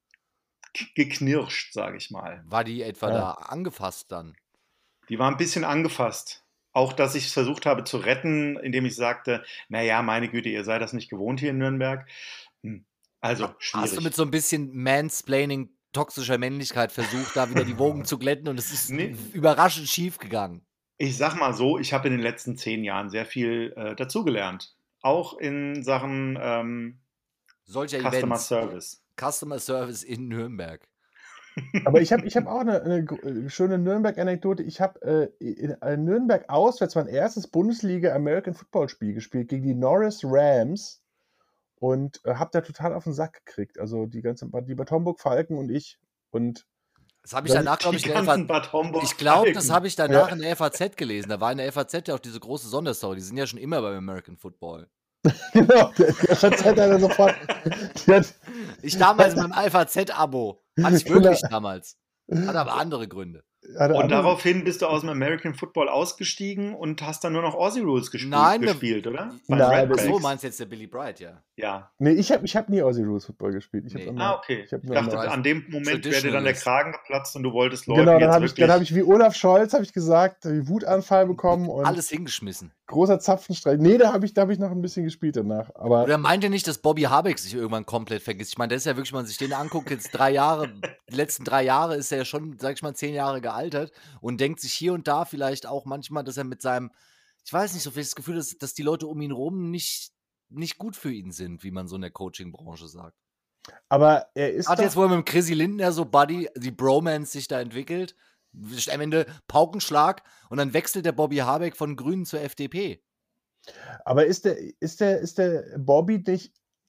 geknirscht, sage ich mal. War die etwa Ja. da angefasst dann? Die war ein bisschen angefasst. Auch, dass ich es versucht habe zu retten, indem ich sagte, naja, meine Güte, ihr seid das nicht gewohnt hier in Nürnberg. Hm. Also, schwierig. Hast du mit so ein bisschen Mansplaining toxischer Männlichkeit versucht, da wieder die Wogen zu glätten und es ist Nee. überraschend schief gegangen? Ich sag mal so, ich habe in den letzten zehn Jahren sehr viel äh, dazugelernt. Auch in Sachen ähm, Solcher Customer Events. Service. Customer Service in Nürnberg. Aber ich habe ich hab auch eine, eine gr- schöne Nürnberg-Anekdote. Ich habe äh, in, in Nürnberg auswärts mein erstes Bundesliga-American Football-Spiel gespielt gegen die Norris Rams und äh, habe da total auf den Sack gekriegt. Also die ganze die Bad Homburg Falken und ich. Und Das habe ich Dann danach, glaube ich, Die in der ganzen F A Z. Bad Homburg Ich glaube, das Falken. habe ich danach Ja. in der F A Z gelesen. Da war in der F A Z ja auch diese große Sonderstory. Die sind ja schon immer beim American Football. genau, der, der F A Z hat er sofort. Die hat, Ich damals mit dem F A Z-Abo. Hatte ich wirklich damals. Hat aber andere Gründe. hat er Und andere- daraufhin bist du aus dem American Football ausgestiegen und hast dann nur noch Aussie Rules gespielt, Nein, der- gespielt oder? Nein, Red das- Ach so, Blacks. meinst du jetzt der Billy Bright, ja. Ja. Nee, ich habe ich hab nie Aussie Rules Football gespielt. Ich hab Nee. immer, Ah, okay. Ich hab Ich nur dachte, immer- an dem Moment wäre dir dann der Traditionalist. Kragen geplatzt und du wolltest Leuten Genau, dann jetzt habe ich, wirklich... dann hab ich wie Olaf Scholz, habe ich gesagt, einen Wutanfall bekommen und Alles hingeschmissen. großer Zapfenstreich. Nee, da habe ich, da hab ich noch ein bisschen gespielt danach. Aber Oder meint ihr nicht, dass Bobby Habeck sich irgendwann komplett vergisst? Ich meine, das ist ja wirklich, wenn man sich den anguckt, jetzt drei Jahre, die letzten drei Jahre ist er ja schon, sag ich mal, zehn Jahre gealtert und denkt sich hier und da vielleicht auch manchmal, dass er mit seinem, ich weiß nicht, so viel das Gefühl, dass, dass die Leute um ihn rum nicht, nicht gut für ihn sind, wie man so in der Coaching-Branche sagt. Aber er ist Hat doch, jetzt wohl mit dem Chrissy Lindner so Buddy, die Bromance sich da entwickelt. Am Ende Paukenschlag und dann wechselt der Bobby Habeck von Grünen zur F D P. aber ist der, ist der, ist der Bobby nicht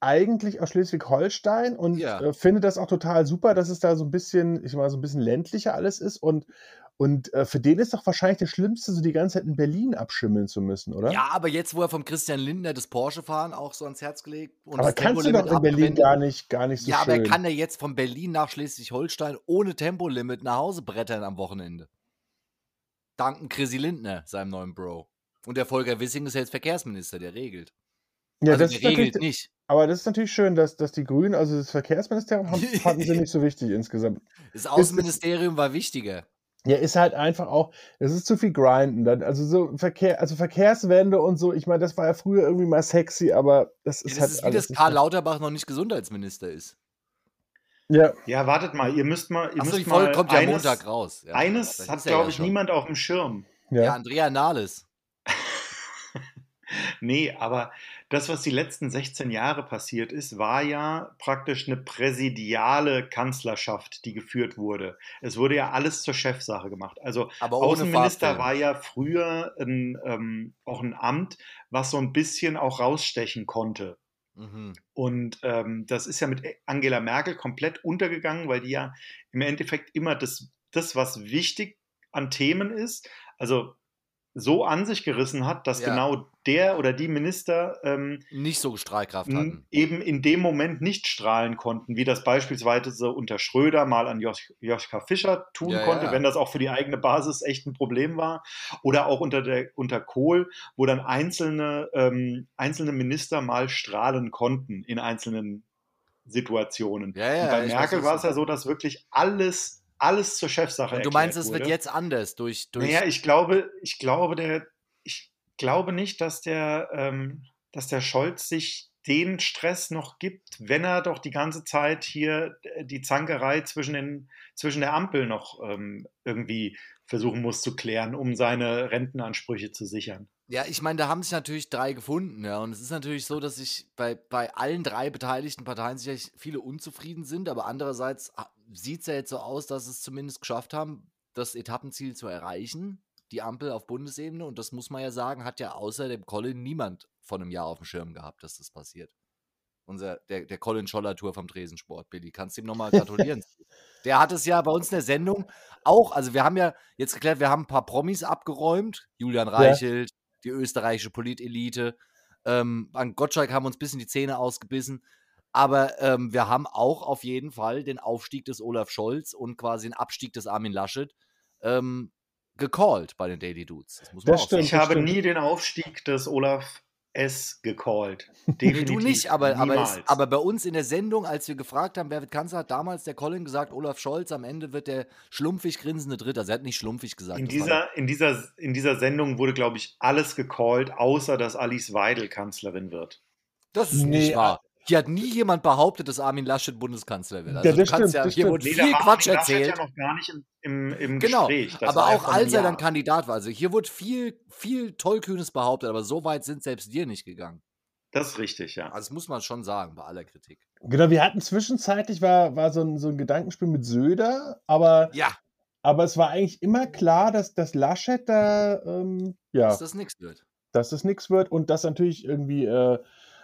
eigentlich aus Schleswig-Holstein und Ja. äh, finde das auch total super, dass es da so ein bisschen, ich sag mal, so ein bisschen ländlicher alles ist. Und, und äh, für den ist doch wahrscheinlich das Schlimmste, so die ganze Zeit in Berlin abschimmeln zu müssen, oder? Ja, aber jetzt, wo er vom Christian Lindner das Porsche-Fahren auch so ans Herz gelegt und Aber das kannst du Tempolimit doch in Berlin abgewendet. gar nicht, gar nicht so Ja, aber er schön. kann ja jetzt von Berlin nach Schleswig-Holstein ohne Tempolimit nach Hause brettern am Wochenende. Dank Chrissy Lindner, seinem neuen Bro. Und der Volker Wissing ist ja jetzt Verkehrsminister, der regelt. Ja, Also das der ist natürlich, regelt nicht. aber das ist natürlich schön, dass, dass die Grünen, also das Verkehrsministerium, haben, fanden sie nicht so wichtig insgesamt. Das Außenministerium war wichtiger. Ja, ist halt einfach auch, es ist zu viel Grinden. Dann, also so Verkehr, also Verkehrswende und so, ich meine, das war ja früher irgendwie mal sexy, aber das Ja, ist das halt ist wie, alles dass nicht Karl mehr. Lauterbach noch nicht Gesundheitsminister ist. Ja, Ja, wartet mal, ihr müsst mal, ihr Achso, die müsst Folge mal kommt ja eines, Montag raus. Ja, eines vielleicht hat, ist er ja glaube ich, schon. niemand auf dem Schirm. Ja, ja. Andrea Nahles. Nee, aber das, was die letzten sechzehn Jahre passiert ist, war ja praktisch eine präsidiale Kanzlerschaft, die geführt wurde. Es wurde ja alles zur Chefsache gemacht. Also Aber ohne Außenminister Farbfilm. war ja früher ein, ähm, auch ein Amt, was so ein bisschen auch rausstechen konnte. Mhm. Und ähm, das ist ja mit Angela Merkel komplett untergegangen, weil die ja im Endeffekt immer das, das was wichtig an Themen ist, also so an sich gerissen hat, dass Ja. genau der oder die Minister ähm, Nicht so Strahlkraft n- hatten. eben in dem Moment nicht strahlen konnten, wie das beispielsweise so unter Schröder mal an Jos Joschka Fischer tun Ja, konnte, ja. wenn das auch für die eigene Basis echt ein Problem war. Oder auch unter, der, unter Kohl, wo dann einzelne, ähm, einzelne Minister mal strahlen konnten in einzelnen Situationen. Ja, ja, Und bei ich weiß, Merkel was war du es ja so, dass wirklich alles, alles zur Chefsache Und du erklärt meinst, es wurde. wird jetzt anders durch, durch Naja, ich glaube, ich glaube, der, ich glaube nicht, dass der, ähm, dass der Scholz sich den Stress noch gibt, wenn er doch die ganze Zeit hier äh, die Zankerei zwischen, den, zwischen der Ampel noch ähm, irgendwie versuchen muss zu klären, um seine Rentenansprüche zu sichern. Ja, ich meine, da haben sich natürlich drei gefunden, ja. Und es ist natürlich so, dass sich bei, bei allen drei beteiligten Parteien sicherlich viele unzufrieden sind, aber andererseits sieht es ja jetzt so aus, dass es zumindest geschafft haben, das Etappenziel zu erreichen, die Ampel auf Bundesebene. Und das muss man ja sagen, hat ja außer dem Colin niemand vor einem Jahr auf dem Schirm gehabt, dass das passiert. Unser, der, der Colin Scholler-Tour vom Tresensport, Billy. Kannst du ihm nochmal gratulieren? Der hat es ja bei uns in der Sendung auch, also wir haben ja jetzt geklärt, wir haben ein paar Promis abgeräumt. Julian Reichelt, die österreichische Politelite. Ähm, an Gottschalk haben wir uns ein bisschen die Zähne ausgebissen. Aber ähm, wir haben auch auf jeden Fall den Aufstieg des Olaf Scholz und quasi den Abstieg des Armin Laschet ähm, gecallt bei den Daily Dudes. Das muss man Das auch stimmt. Ich das habe stimmt. nie den Aufstieg des Olaf S. gecallt. Nee, Definitiv. du nicht, aber, aber, Niemals. es, aber bei uns in der Sendung, als wir gefragt haben, wer wird Kanzler, hat damals der Colin gesagt, Olaf Scholz, am Ende wird der schlumpfig grinsende Dritter. Also er hat nicht schlumpfig gesagt. In das war der- dieser, in, dieser, in dieser Sendung wurde, glaube ich, alles gecallt, außer dass Alice Weidel Kanzlerin wird. Das ist Nee, nicht wahr. Hier hat nie jemand behauptet, dass Armin Laschet Bundeskanzler wird. Also Ja, du das kannst stimmt, ja, das hier stimmt. wurde Nee, viel da war Quatsch Armin Laschet erzählt. ja noch gar nicht im, im, im Genau, Gespräch. Das aber war ja auch vor einem als er dann Jahr. Kandidat war. Also hier wurde viel, viel Tollkühnes behauptet, aber so weit sind selbst dir nicht gegangen. Das ist richtig, ja. Also das muss man schon sagen, bei aller Kritik. Genau, wir hatten zwischenzeitlich, war, war so, ein, so ein Gedankenspiel mit Söder, aber, Ja, aber es war eigentlich immer klar, dass, dass Laschet da, ähm, ja, dass das nichts wird. dass das nichts wird und dass natürlich irgendwie äh,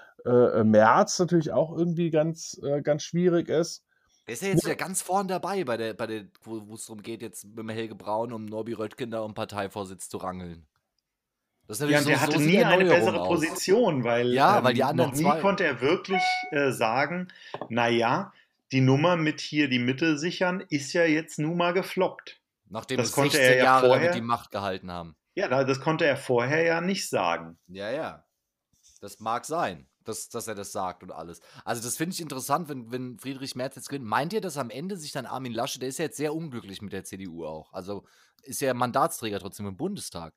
äh, Merz natürlich auch irgendwie ganz, äh, ganz schwierig ist. Der ist ja jetzt wieder ganz vorn dabei, bei der, bei der, wo es darum geht, jetzt mit dem Helge Braun um Norbi Röttgen da um Parteivorsitz zu rangeln. Das ist Ja, natürlich und der so, hatte so sieht nie eine eine Neuerung bessere aus. Position, weil, Ja, ähm, weil die anderen noch nie zwei- konnte er wirklich äh, sagen, naja, die Nummer mit hier die Mitte sichern ist ja jetzt nun mal gefloppt. Nachdem Das wir konnte er sechzehn ja Jahre vorher- damit die Macht gehalten haben. Ja, da- das konnte er vorher ja nicht sagen. Ja, ja. Das mag sein, dass, dass er das sagt und alles. Also das finde ich interessant, wenn, wenn Friedrich Merz jetzt gewinnt. Meint ihr, dass am Ende sich dann Armin Laschet, der ist ja jetzt sehr unglücklich mit der C D U auch, also ist ja Mandatsträger trotzdem im Bundestag.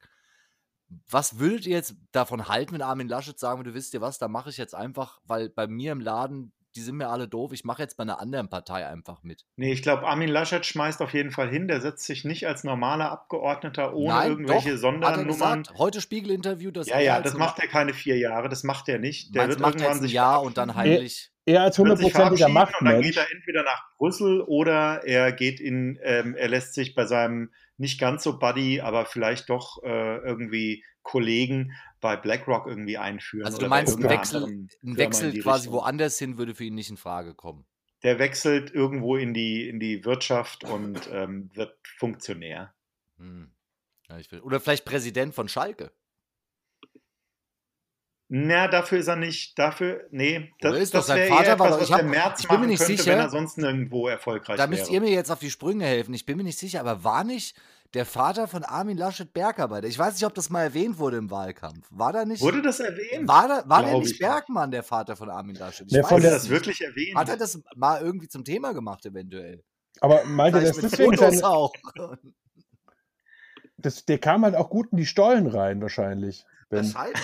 Was würdet ihr jetzt davon halten, wenn Armin Laschet sagen würde, wisst ihr was, da mache ich jetzt einfach, weil bei mir im Laden, die sind mir alle doof, ich mache jetzt bei einer anderen Partei einfach mit. Nee, ich glaube, Armin Laschet schmeißt auf jeden Fall hin. Der setzt sich nicht als normaler Abgeordneter ohne Nein, irgendwelche doch, hat er Sondernummern. gesagt, heute Spiegel-Interview, dass Ja, er ja, als das macht er keine vier Jahre, das macht er nicht. Der Meinst, wird macht er irgendwann jetzt ein sich Jahr und dann verabschieden. heimlich. Er als wird sich hundertprozentiger verabschieden und dann geht Machtmensch. er entweder nach Brüssel oder er geht in, ähm, er lässt sich bei seinem nicht ganz so Buddy, aber vielleicht doch äh, irgendwie Kollegen bei BlackRock irgendwie einführen. Also du oder bei meinst, ein irgendeiner Wechsel, anderen ein Firma in Wechsel die quasi Richtung. woanders hin würde für ihn nicht in Frage kommen. Der wechselt irgendwo in die, in die Wirtschaft und ähm, wird Funktionär. Hm. Ja, ich will. Oder vielleicht Präsident von Schalke. Na, dafür ist er nicht, dafür, nee, Oder das, ist doch das sein wäre Vater eher war etwas, doch- was ich hab- der Merz ich bin mir machen nicht könnte, sicher. wenn er sonst nirgendwo erfolgreich Da müsst wäre. ihr mir jetzt auf die Sprünge helfen. Ich bin mir nicht sicher, aber war nicht der Vater von Armin Laschet Bergarbeiter? Ich weiß nicht, ob das mal erwähnt wurde im Wahlkampf. War da nicht? Wurde das erwähnt? war da, war der Glaub nicht ich Bergmann, der Vater von Armin Laschet? Ich Der weiß von Wurde der- es das nicht. wirklich erwähnt? Hat er das mal irgendwie zum Thema gemacht, eventuell? Aber meint ihr, Vielleicht dass mit deswegen Fotos seine, auch. das, der kam halt auch gut in die Stollen rein, wahrscheinlich. Wenn, Wahrscheinlich.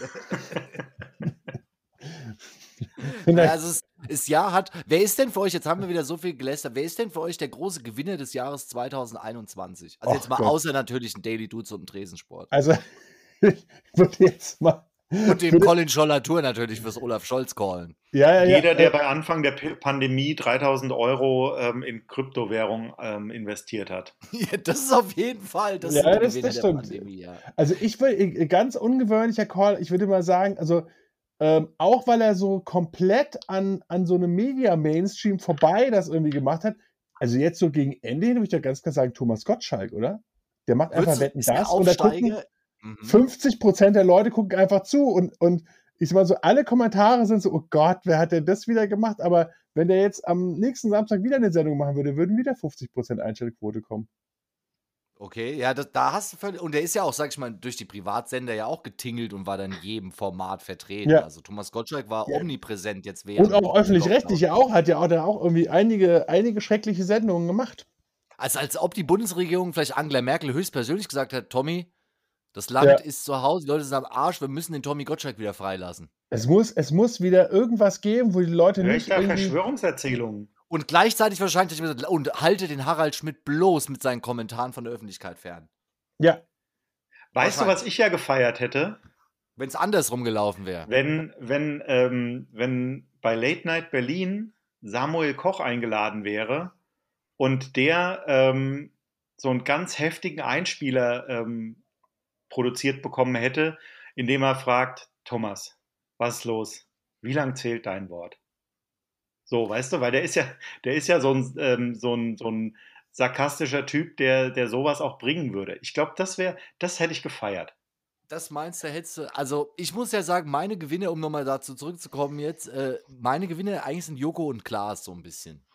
wenn Ja, er, also es, das Jahr hat. Wer ist denn für euch, jetzt haben wir wieder so viel gelästert, wer ist denn für euch der große Gewinner des Jahres zwanzig einundzwanzig? Also Och jetzt mal Gott. außer natürlich ein Daily Dudes und ein Tresensport. also, ich würde jetzt mal. Und dem würde- Colin Schollatur natürlich fürs Olaf Scholz callen. Ja, ja, ja. Jeder, der äh, bei Anfang der P- Pandemie dreitausend Euro ähm, in Kryptowährung ähm, investiert hat. Ja, das ist auf jeden Fall das, Ja, ist der das- Gewinner das der stimmt. Pandemie, ja. Also ich will, äh, ganz ungewöhnlicher Call, ich würde mal sagen, also ähm, auch weil er so komplett an, an so einem Media-Mainstream vorbei das irgendwie gemacht hat, also jetzt so gegen Ende hin würde ich ja ganz klar sagen, Thomas Gottschalk, oder? Der macht einfach Würdest du- Wetten, ist der das und da gucken Aufsteiger? Mhm. fünfzig Prozent der Leute gucken einfach zu und, und ich sag mal so, alle Kommentare sind so, oh Gott, wer hat denn das wieder gemacht? Aber wenn der jetzt am nächsten Samstag wieder eine Sendung machen würde, würden wieder fünfzig Prozent Einschaltquote kommen. Okay, ja, das, da hast du völlig. Und der ist ja auch, sag ich mal, durch die Privatsender ja auch getingelt und war dann in jedem Format vertreten. Ja. Also Thomas Gottschalk war Ja. omnipräsent jetzt während. Und auch dem öffentlich-rechtlich ja auch, hat ja auch, da auch irgendwie einige, einige schreckliche Sendungen gemacht. Also als ob die Bundesregierung vielleicht Angela Merkel höchstpersönlich gesagt hat, Tommy, das Land Ja. ist zu Hause, die Leute sind am Arsch, wir müssen den Tommy Gottschalk wieder freilassen. Es muss, es muss wieder irgendwas geben, wo die Leute Hör nicht ich da irgendwie... Verschwörungserzählungen? Und gleichzeitig wahrscheinlich gesagt, und halte den Harald Schmidt bloß mit seinen Kommentaren von der Öffentlichkeit fern. Ja, Weißt du, was ich ja gefeiert hätte? Wenn es andersrum gelaufen wäre. Wenn, wenn, ähm, wenn bei Late Night Berlin Samuel Koch eingeladen wäre und der ähm, so einen ganz heftigen Einspieler ähm, produziert bekommen hätte, indem er fragt, Thomas, was ist los? Wie lang zählt dein Wort? So, weißt du, weil der ist ja, der ist ja so ein, ähm, so ein, so ein sarkastischer Typ, der, der sowas auch bringen würde. Ich glaube, das wäre, das hätte ich gefeiert. Das meinst du, hättest du. Also, ich muss ja sagen, meine Gewinne, um nochmal dazu zurückzukommen jetzt, äh, meine Gewinne eigentlich sind Joko und Klaas so ein bisschen.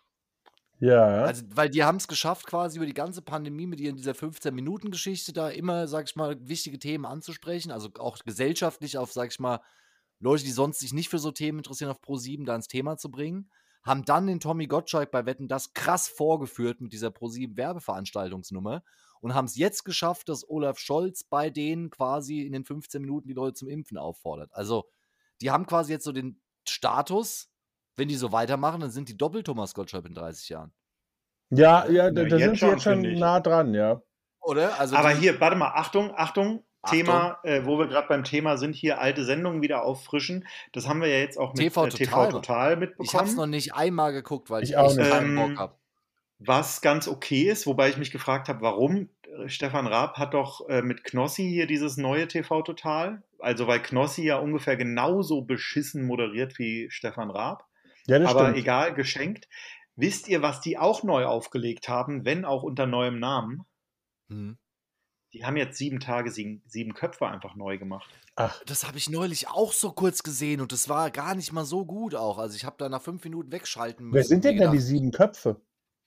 ja. Also, weil die haben es geschafft, quasi über die ganze Pandemie mit ihren dieser fünfzehn-Minuten-Geschichte da immer, sag ich mal, wichtige Themen anzusprechen. Also auch gesellschaftlich auf, sag ich mal, Leute, die sonst sich nicht für so Themen interessieren, auf ProSieben da ins Thema zu bringen. Haben dann den Tommy Gottschalk bei Wetten das krass vorgeführt mit dieser ProSieben Werbeveranstaltungsnummer und haben es jetzt geschafft, dass Olaf Scholz bei denen quasi in den fünfzehn Minuten die Leute zum Impfen auffordert. Also, die haben quasi jetzt so den Status, wenn die so weitermachen, dann sind die doppelt Thomas Gottschalk in dreißig Jahren. Ja, ja, da, Ja, da jetzt sind sie schon, jetzt schon finde ich. nah dran, ja. Oder? Also Aber die, hier, warte mal, Achtung, Achtung, Achtung. Thema, äh, wo wir gerade beim Thema sind, hier alte Sendungen wieder auffrischen. Das haben wir ja jetzt auch mit T V äh, T V Total. Total mitbekommen. ich hab's noch nicht einmal geguckt, weil ich, Ich auch echt nicht. keinen Ähm, Bock hab. Was ganz okay ist, wobei ich mich gefragt habe, warum. Äh, Stefan Raab hat doch äh, mit Knossi hier dieses neue T V Total. Also weil Knossi ja ungefähr genauso beschissen moderiert wie Stefan Raab. Ja, das Aber stimmt. egal, geschenkt. Wisst ihr, was die auch neu aufgelegt haben, wenn auch unter neuem Namen? Hm. Die haben jetzt sieben Tage, sieben, sieben Köpfe einfach neu gemacht. Ach, Das habe ich neulich auch so kurz gesehen und das war gar nicht mal so gut auch. Also ich habe da nach fünf Minuten wegschalten müssen. wer sind und mir denn denn die gedacht, sieben Köpfe?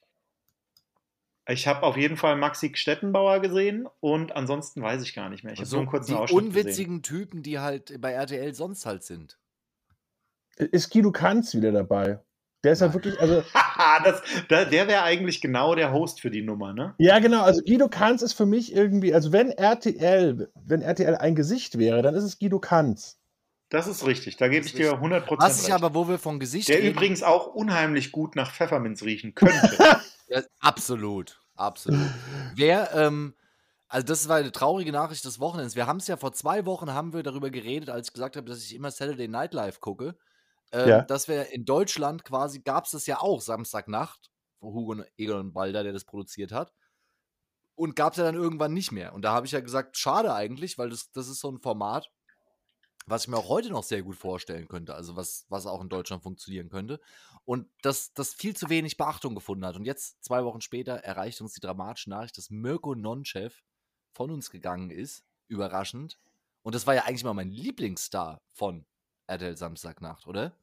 Ich habe auf jeden Fall Maxi Stettenbauer gesehen und ansonsten weiß ich gar nicht mehr. Ich habe so nur einen kurzen die Ausschnitt gesehen. unwitzigen Typen, die halt bei R T L sonst halt sind. Ist Guido Kanz wieder dabei? Der ist ja Nein. wirklich, also, Haha, das, da, der wäre eigentlich genau der Host für die Nummer, ne? ja genau, also Guido Kanz ist für mich irgendwie, also wenn R T L, wenn R T L ein Gesicht wäre, dann ist es Guido Kanz. Das ist richtig, da gebe Das ich ist dir richtig. hundert Prozent Was ich recht. aber, wo wir von Gesicht Der reden, übrigens auch unheimlich gut nach Pfefferminz riechen könnte. ja, absolut, absolut. Wer, ähm, also das war eine traurige Nachricht des Wochenends. Wir haben es ja vor zwei Wochen haben wir darüber geredet, als ich gesagt habe, dass ich immer Saturday Night Live gucke. Ähm, Ja. Dass wir in Deutschland quasi, gab es das ja auch Samstagnacht, von Hugo und Egon Balder, der das produziert hat. und gab es ja dann irgendwann nicht mehr. Und da habe ich ja gesagt, schade eigentlich, weil das, das ist so ein Format, was ich mir auch heute noch sehr gut vorstellen könnte, also was, was auch in Deutschland funktionieren könnte. Und das, das viel zu wenig Beachtung gefunden hat. Und jetzt, zwei Wochen später, erreicht uns die dramatische Nachricht, dass Mirko Nonchev von uns gegangen ist. Überraschend. Und das war ja eigentlich mal mein Lieblingsstar von R T L Samstagnacht, oder?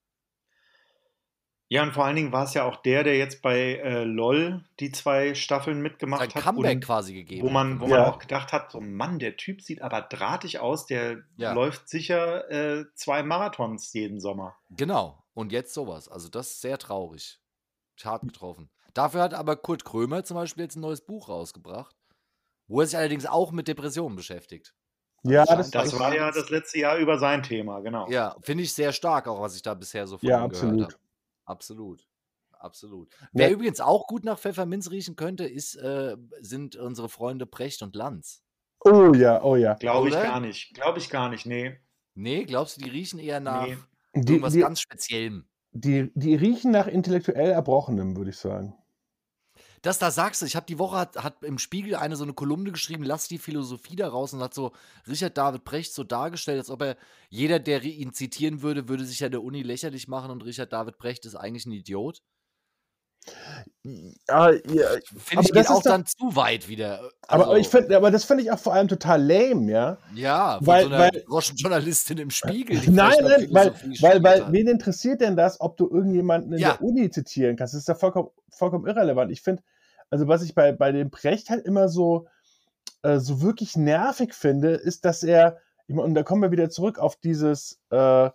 Ja, und vor allen Dingen war es ja auch der, der jetzt bei äh, LOL die zwei Staffeln mitgemacht Sein hat. Comeback und quasi gegeben Wo hat, man, genau. wo man Ja. auch gedacht hat, so Mann, der Typ sieht aber drahtig aus, der Ja. läuft sicher äh, zwei Marathons jeden Sommer. Genau. Und jetzt sowas. Also das ist sehr traurig. Hart getroffen. Dafür hat aber Kurt Krömer zum Beispiel jetzt ein neues Buch rausgebracht, wo er sich allerdings auch mit Depressionen beschäftigt. Also Ja, es das, scheint Das halt war gerade ja jetzt- das letzte Jahr über sein Thema, genau. Ja, finde ich sehr stark, auch was ich da bisher so von Ja, ihm gehört absolut. habe. Absolut. Absolut. Wer Ja. übrigens auch gut nach Pfefferminz riechen könnte, ist, äh, sind unsere Freunde Precht und Lanz. Oh ja, oh ja. Glaube ich Oder? gar nicht. Glaube ich gar nicht, nee. Nee, glaubst du, die riechen eher nach Nee. Die, irgendwas die, ganz Speziellem? die, die riechen nach intellektuell Erbrochenem, würde ich sagen. Das da sagst du, ich habe die Woche hat, hat im Spiegel eine so eine Kolumne geschrieben, lass die Philosophie daraus und hat so Richard David Precht so dargestellt, als ob er, jeder, der ihn zitieren würde, würde sich ja der Uni lächerlich machen und Richard David Precht ist eigentlich ein Idiot. Ja, ja, Finde aber ich, das geht ist auch doch- dann zu weit wieder. aber, Also, aber ich finde, aber das finde ich auch vor allem total lame, ja. ja, von weil- so einer weil- Groschenjournalistin im Spiegel. Die Nein, vielleicht mal nein, weil, Philosophie weil, weil, studiert hat. wen interessiert denn das, ob du irgendjemanden in Ja. der Uni zitieren kannst? Das ist ja vollkommen, vollkommen irrelevant. Ich finde, also was ich bei, bei dem Precht halt immer so, äh, so wirklich nervig finde, ist, dass er, ich mein, und da kommen wir wieder zurück auf dieses äh,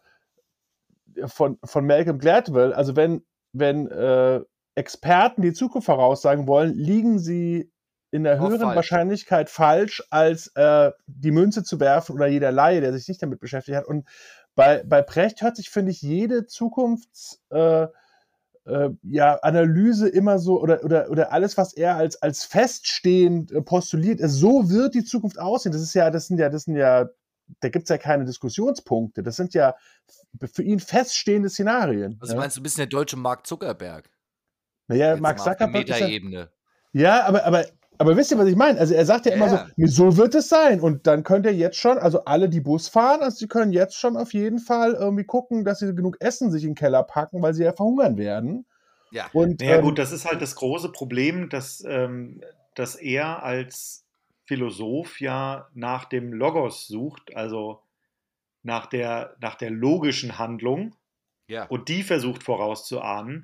von, von Malcolm Gladwell, also wenn, wenn äh, Experten die Zukunft voraussagen wollen, liegen sie in der Auch höheren falsch. Wahrscheinlichkeit falsch, als äh, die Münze zu werfen oder jeder Laie, der sich nicht damit beschäftigt hat. Und bei, bei Precht hört sich, finde ich, jede Zukunfts- äh, äh, ja, Analyse immer so, oder, oder, oder alles, was er als, als feststehend äh, postuliert, also so wird die Zukunft aussehen. Das ist ja, das sind ja, das sind ja, da gibt es ja keine Diskussionspunkte. Das sind ja f- für ihn feststehende Szenarien. Also ja. meinst du ein bisschen der deutsche Mark Zuckerberg? Naja, Jetzt Mark mal auf der Zuckerberg ist ja, Metaebene. ja, aber, aber, aber wisst ihr, was ich meine? Also er sagt ja immer Ja. so, so wird es sein. Und dann könnt ihr jetzt schon, also alle, die Bus fahren, also sie können jetzt schon auf jeden Fall irgendwie gucken, dass sie genug Essen sich in den Keller packen, weil sie ja verhungern werden. Ja. Und, Naja ähm, gut, das ist halt das große Problem, dass, ähm, dass er als Philosoph ja nach dem Logos sucht, also nach der, nach der logischen Handlung Ja. und die versucht vorauszuahnen.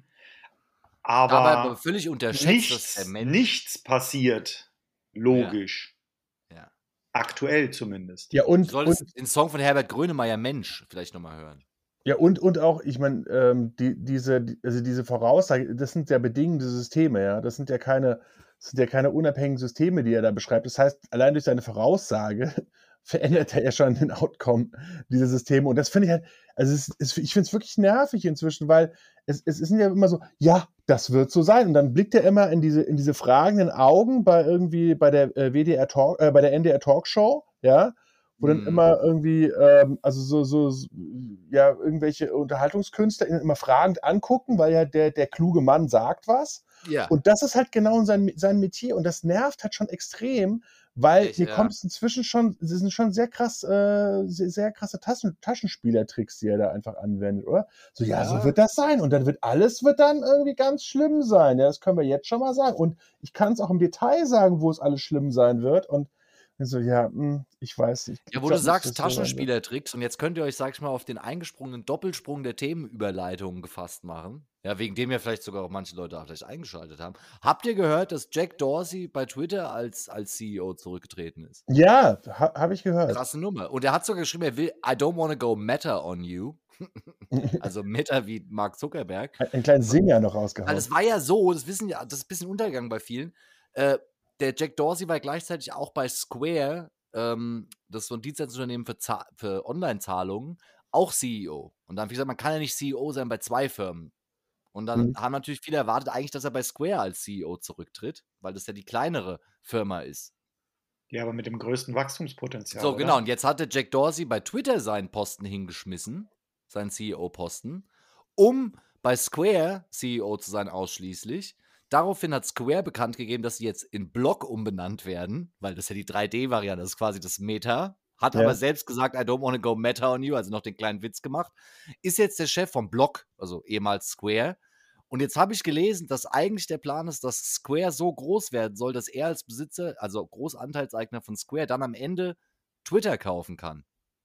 Dabei Aber aber völlig unterschätzt, dass nichts, der Mensch. nichts passiert logisch. Ja. Aktuell zumindest. ja, Du und, solltest und den Song von Herbert Grönemeyer Mensch vielleicht nochmal hören. Ja, und, und auch, ich meine, ähm, die, diese, die, also diese Voraussage, das sind ja bedingende Systeme, ja. Das sind ja keine, das sind ja keine unabhängigen Systeme, die er da beschreibt. Das heißt, allein durch seine Voraussage verändert er ja schon den Outcome dieser Systeme. Und das finde ich halt, also es ist, ich finde es wirklich nervig inzwischen, weil es, es sind ja immer so, ja, das wird so sein. Und dann blickt er immer in diese, in diese fragenden Augen bei irgendwie bei der äh, W D R Talk, äh, bei der N D R Talkshow, ja, wo dann Mhm. immer irgendwie, ähm, also so, so, so, ja, irgendwelche Unterhaltungskünstler ihn immer fragend angucken, weil ja der, der kluge Mann sagt was. Ja. Und das ist halt genau sein, sein Metier und das nervt halt schon extrem, weil Ich, mir ja. kommt es inzwischen schon, sie sind schon sehr krass, äh, sehr, sehr krasse Taschen, Taschenspielertricks, die er da einfach anwendet, oder? So, ja, Ja. so wird das sein und dann wird alles wird dann irgendwie ganz schlimm sein. Ja, das können wir jetzt schon mal sagen. Und ich kann es auch im Detail sagen, wo es alles schlimm sein wird und so, ja, mh, ich weiß nicht. Ja, Ich wo glaub du nicht, sagst dass es so sein wird. Taschenspielertricks und jetzt könnt ihr euch, sag ich mal, auf den eingesprungenen Doppelsprung der Themenüberleitungen gefasst machen. Ja, wegen dem ja vielleicht sogar auch manche Leute auch vielleicht eingeschaltet haben. Habt ihr gehört, dass Jack Dorsey bei Twitter als, als C E O zurückgetreten ist? Ja, ha, habe ich gehört. Krasse Nummer. Und er hat sogar geschrieben, er will I don't wanna go meta on you. Also Meta wie Mark Zuckerberg. Einen kleinen Singer noch Weil rausgehauen. es war ja so, das wissen ja, das ist ein bisschen untergegangen bei vielen. Äh, der Jack Dorsey war gleichzeitig auch bei Square, ähm, das ist so ein Dienstleistungsunternehmen für, Za- für Online-Zahlungen, auch C E O. Und dann habe ich gesagt, man kann ja nicht C E O sein bei zwei Firmen. Und dann Mhm. haben natürlich viele erwartet eigentlich, dass er bei Square als C E O zurücktritt, weil das ja die kleinere Firma ist. Ja, aber mit dem größten Wachstumspotenzial. So, oder? genau. Und jetzt hatte Jack Dorsey bei Twitter seinen Posten hingeschmissen, seinen C E O-Posten, um bei Square C E O zu sein ausschließlich, daraufhin hat Square bekannt gegeben, dass sie jetzt in Block umbenannt werden, weil das ja die drei D-Variante, das ist quasi das Meta. Hat Ja. aber selbst gesagt, I don't want to go Meta on you, also noch den kleinen Witz gemacht. Ist jetzt der Chef von Block, also ehemals Square. Und jetzt habe ich gelesen, dass eigentlich der Plan ist, dass Square so groß werden soll, dass er als Besitzer, also Großanteilseigner von Square, dann am Ende Twitter kaufen kann.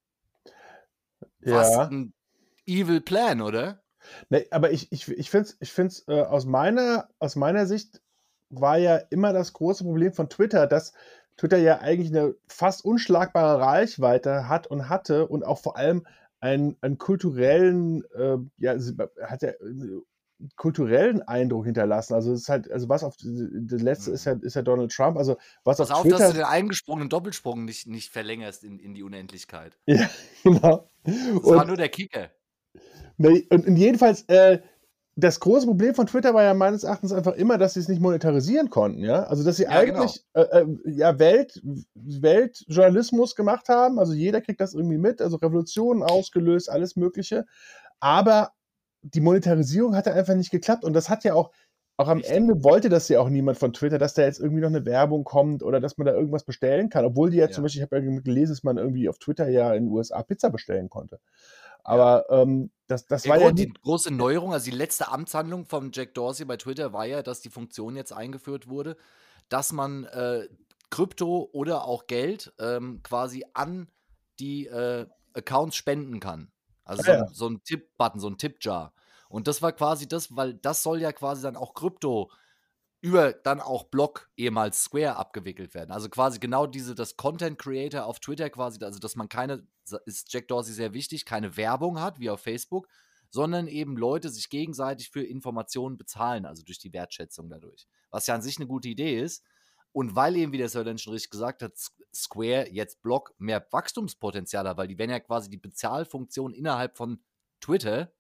Was Ja. ein evil Plan, oder? Nee, aber ich, ich, ich finde es ich find's, äh, aus, meiner, aus meiner Sicht war ja immer das große Problem von Twitter, dass Twitter ja eigentlich eine fast unschlagbare Reichweite hat und hatte und auch vor allem einen, einen kulturellen, äh, ja, sie- hat ja einen kulturellen Eindruck hinterlassen. Also es ist halt, also was auf das letzte ist ja, ist ja Donald Trump, also was Pass auf auf, dass du Twitter. den eingesprungenen Doppelsprung nicht, nicht verlängerst in, in die Unendlichkeit. Ja, genau. Das war Und, nur der Kicker. ne, und, und jedenfalls, äh, das große Problem von Twitter war ja meines Erachtens einfach immer, dass sie es nicht monetarisieren konnten, ja. Also dass sie Ja, eigentlich äh, äh, ja Welt, Weltjournalismus gemacht haben, also jeder kriegt das irgendwie mit, also Revolutionen ausgelöst, alles Mögliche. Aber die Monetarisierung hatte einfach nicht geklappt und das hat ja auch, auch am Richtig. Ende wollte das ja auch niemand von Twitter, dass da jetzt irgendwie noch eine Werbung kommt oder dass man da irgendwas bestellen kann, obwohl die ja, Ja. zum Beispiel, ich habe ja gelesen, dass man irgendwie auf Twitter ja in den U S A Pizza bestellen konnte. Aber ähm, das, das Ja, war ja gut, nie, die große Neuerung, also die letzte Amtshandlung von Jack Dorsey bei Twitter war ja, dass die Funktion jetzt eingeführt wurde, dass man äh, Krypto oder auch Geld ähm, quasi an die äh, Accounts spenden kann. Also Ah, so ja. ein, so ein Tipp-Button, so ein Tip-Jar. Und das war quasi das, weil das soll ja quasi dann auch Krypto über dann auch Block, ehemals Square, abgewickelt werden. Also quasi genau diese, das Content Creator auf Twitter quasi, also dass man keine, ist Jack Dorsey sehr wichtig, keine Werbung hat, wie auf Facebook, sondern eben Leute sich gegenseitig für Informationen bezahlen, also durch die Wertschätzung dadurch. Was ja an sich eine gute Idee ist. Und weil eben, wie der Sir schon richtig gesagt hat, Square, jetzt Block, mehr Wachstumspotenzial hat, weil die werden ja quasi die Bezahlfunktion innerhalb von Twitter,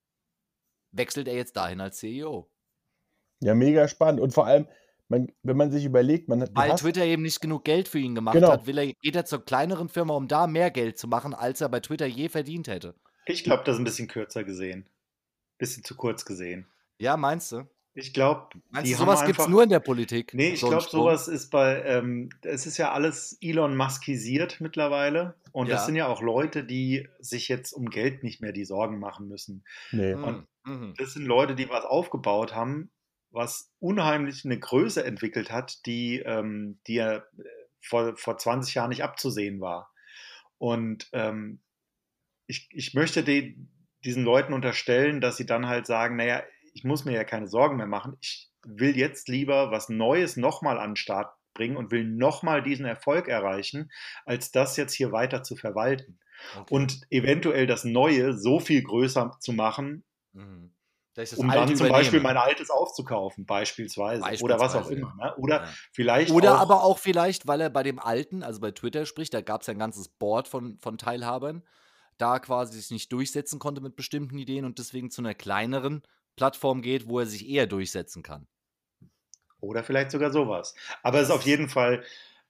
wechselt er jetzt dahin als C E O. Ja, mega spannend. Und vor allem, man, wenn man sich überlegt, man hat, du Weil hast, Twitter eben nicht genug Geld für ihn gemacht Genau. hat, will er, geht er zur kleineren Firma, um da mehr Geld zu machen, als er bei Twitter je verdient hätte. Ich glaube, das ist ein bisschen kürzer gesehen. Bisschen zu kurz gesehen. Ja, meinst du? Ich glaube, Meinst die du, haben sowas gibt es einfach. nur in der Politik? Nee, ich so ein glaube, Sprung? sowas ist bei, ähm, es ist ja alles Elon Muskisiert mittlerweile. Und das Ja. sind ja auch Leute, die sich jetzt um Geld nicht mehr die Sorgen machen müssen. nee. Und Mhm. Mhm. das sind Leute, die was aufgebaut haben, was unheimlich eine Größe entwickelt hat, die, ähm, die ja äh, vor, vor zwanzig Jahren nicht abzusehen war. Und ähm, ich, ich möchte die, diesen Leuten unterstellen, dass sie dann halt sagen, naja, ich muss mir ja keine Sorgen mehr machen. Ich will jetzt lieber was Neues nochmal an den Start bringen und will nochmal diesen Erfolg erreichen, als das jetzt hier weiter zu verwalten. Okay. Und eventuell das Neue so viel größer zu machen, Mhm. Dass ich das um Alte dann zum Beispiel übernehme. mein Altes aufzukaufen, beispielsweise. Oder was auch Beispielsweise, immer. Ne? Oder Ja. vielleicht Oder auch. aber auch vielleicht, weil er bei dem Alten, also bei Twitter spricht, da gab es ja ein ganzes Board von, von Teilhabern, da quasi sich nicht durchsetzen konnte mit bestimmten Ideen und deswegen zu einer kleineren Plattform geht, wo er sich eher durchsetzen kann. Oder vielleicht sogar sowas. Aber es ist auf jeden Fall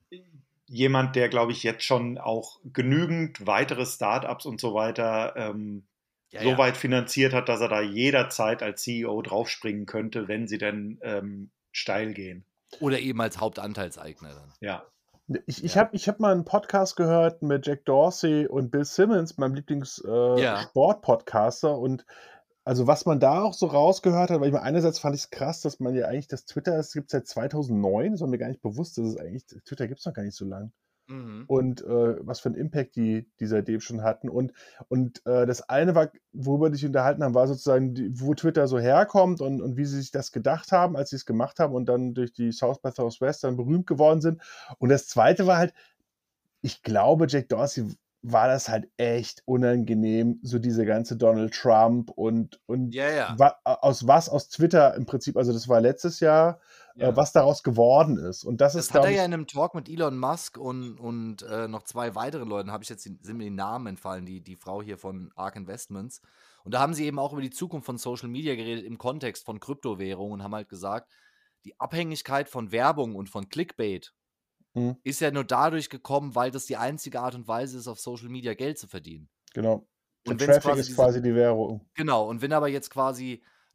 jemand, der, glaube ich, jetzt schon auch genügend weitere Startups und so weiter ähm, Ja, so ja. weit finanziert hat, dass er da jederzeit als C E O draufspringen könnte, wenn sie denn ähm, steil gehen. Oder eben als Hauptanteilseigner dann. Ja. Ich, ich Ja. habe ich hab mal einen Podcast gehört mit Jack Dorsey und Bill Simmons, meinem Ja. Lieblings-Sport-Podcaster. Und also was man da auch so rausgehört hat, weil ich meine, einerseits fand ich es krass, dass man ja eigentlich das Twitter, das gibt es seit zweitausendneun, das war mir gar nicht bewusst, dass es eigentlich, Twitter gibt es noch gar nicht so lange. Mhm. Und äh, was für einen Impact die, die seitdem schon hatten. Und, und äh, das eine war, worüber wir dich unterhalten haben, war sozusagen, die, wo Twitter so herkommt und, und wie sie sich das gedacht haben, als sie es gemacht haben und dann durch die South by Southwest dann berühmt geworden sind. Und das zweite war halt, ich glaube, Jack Dorsey war das halt echt unangenehm, so diese ganze Donald Trump und, und Ja, ja. wa aus was aus Twitter im Prinzip, also das war letztes Jahr, Ja. äh, was daraus geworden ist. Und das, Das ist, hat er glaube ja ich, in einem Talk mit Elon Musk und, und äh, noch zwei weiteren Leuten, habe ich jetzt, die, sind mir die Namen entfallen, die, die Frau hier von Ark Investments. Und da haben sie eben auch über die Zukunft von Social Media geredet im Kontext von Kryptowährungen und haben halt gesagt, die Abhängigkeit von Werbung und von Clickbait hm, ist ja nur dadurch gekommen, weil das die einzige Art und Weise ist, auf Social Media Geld zu verdienen. genau. Der Und wenn's Traffic quasi ist diese- quasi die Währung. Genau, und wenn aber jetzt quasi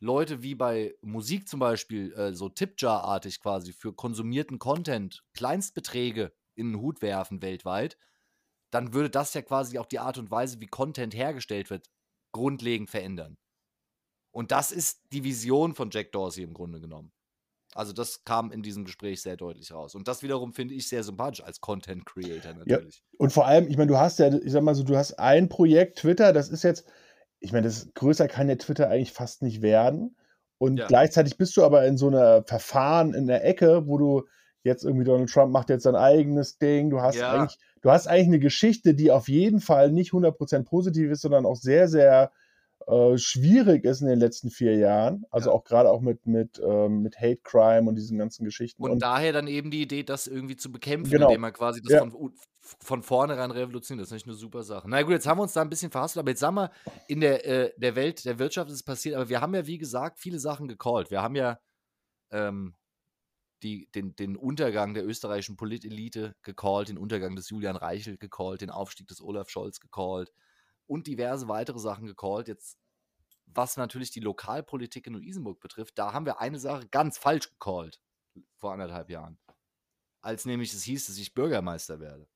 Leute wie bei Musik zum Beispiel, äh, so Tipjar-artig quasi für konsumierten Content Kleinstbeträge in den Hut werfen weltweit, dann würde das ja quasi auch die Art und Weise, wie Content hergestellt wird, grundlegend verändern. Und das ist die Vision von Jack Dorsey im Grunde genommen. Also das kam in diesem Gespräch sehr deutlich raus. Und das wiederum finde ich sehr sympathisch als Content Creator Ja, natürlich. und vor allem, ich meine, du hast ja, ich sag mal so, du hast ein Projekt Twitter, das ist jetzt, ich meine, das größer kann der Twitter eigentlich fast nicht werden. Und Ja. gleichzeitig bist du aber in so einer Verfahren in der Ecke, wo du jetzt irgendwie Donald Trump macht jetzt sein eigenes Ding. Du hast Ja. eigentlich, du hast eigentlich eine Geschichte, die auf jeden Fall nicht hundert Prozent positiv ist, sondern auch sehr, sehr äh, schwierig ist in den letzten vier Jahren. Also Ja. auch gerade auch mit, mit, ähm, mit Hate Crime und diesen ganzen Geschichten. Und Und daher dann eben die Idee, das irgendwie zu bekämpfen, Genau. indem man quasi das Ja. von, u- von vornherein revolutioniert. Das ist nicht eine super Sache. Na gut, jetzt haben wir uns da ein bisschen verhaspelt, aber jetzt sagen wir, in der, äh, der Welt der Wirtschaft ist es passiert, aber wir haben ja, wie gesagt, viele Sachen gecallt. Wir haben ja ähm, die, den, den Untergang der österreichischen Politelite gecallt, den Untergang des Julian Reichelt gecallt, den Aufstieg des Olaf Scholz gecallt und diverse weitere Sachen gecallt. Jetzt, was natürlich die Lokalpolitik in Neu-Isenburg betrifft, da haben wir eine Sache ganz falsch gecallt vor anderthalb Jahren. Als nämlich es hieß, dass ich Bürgermeister werde.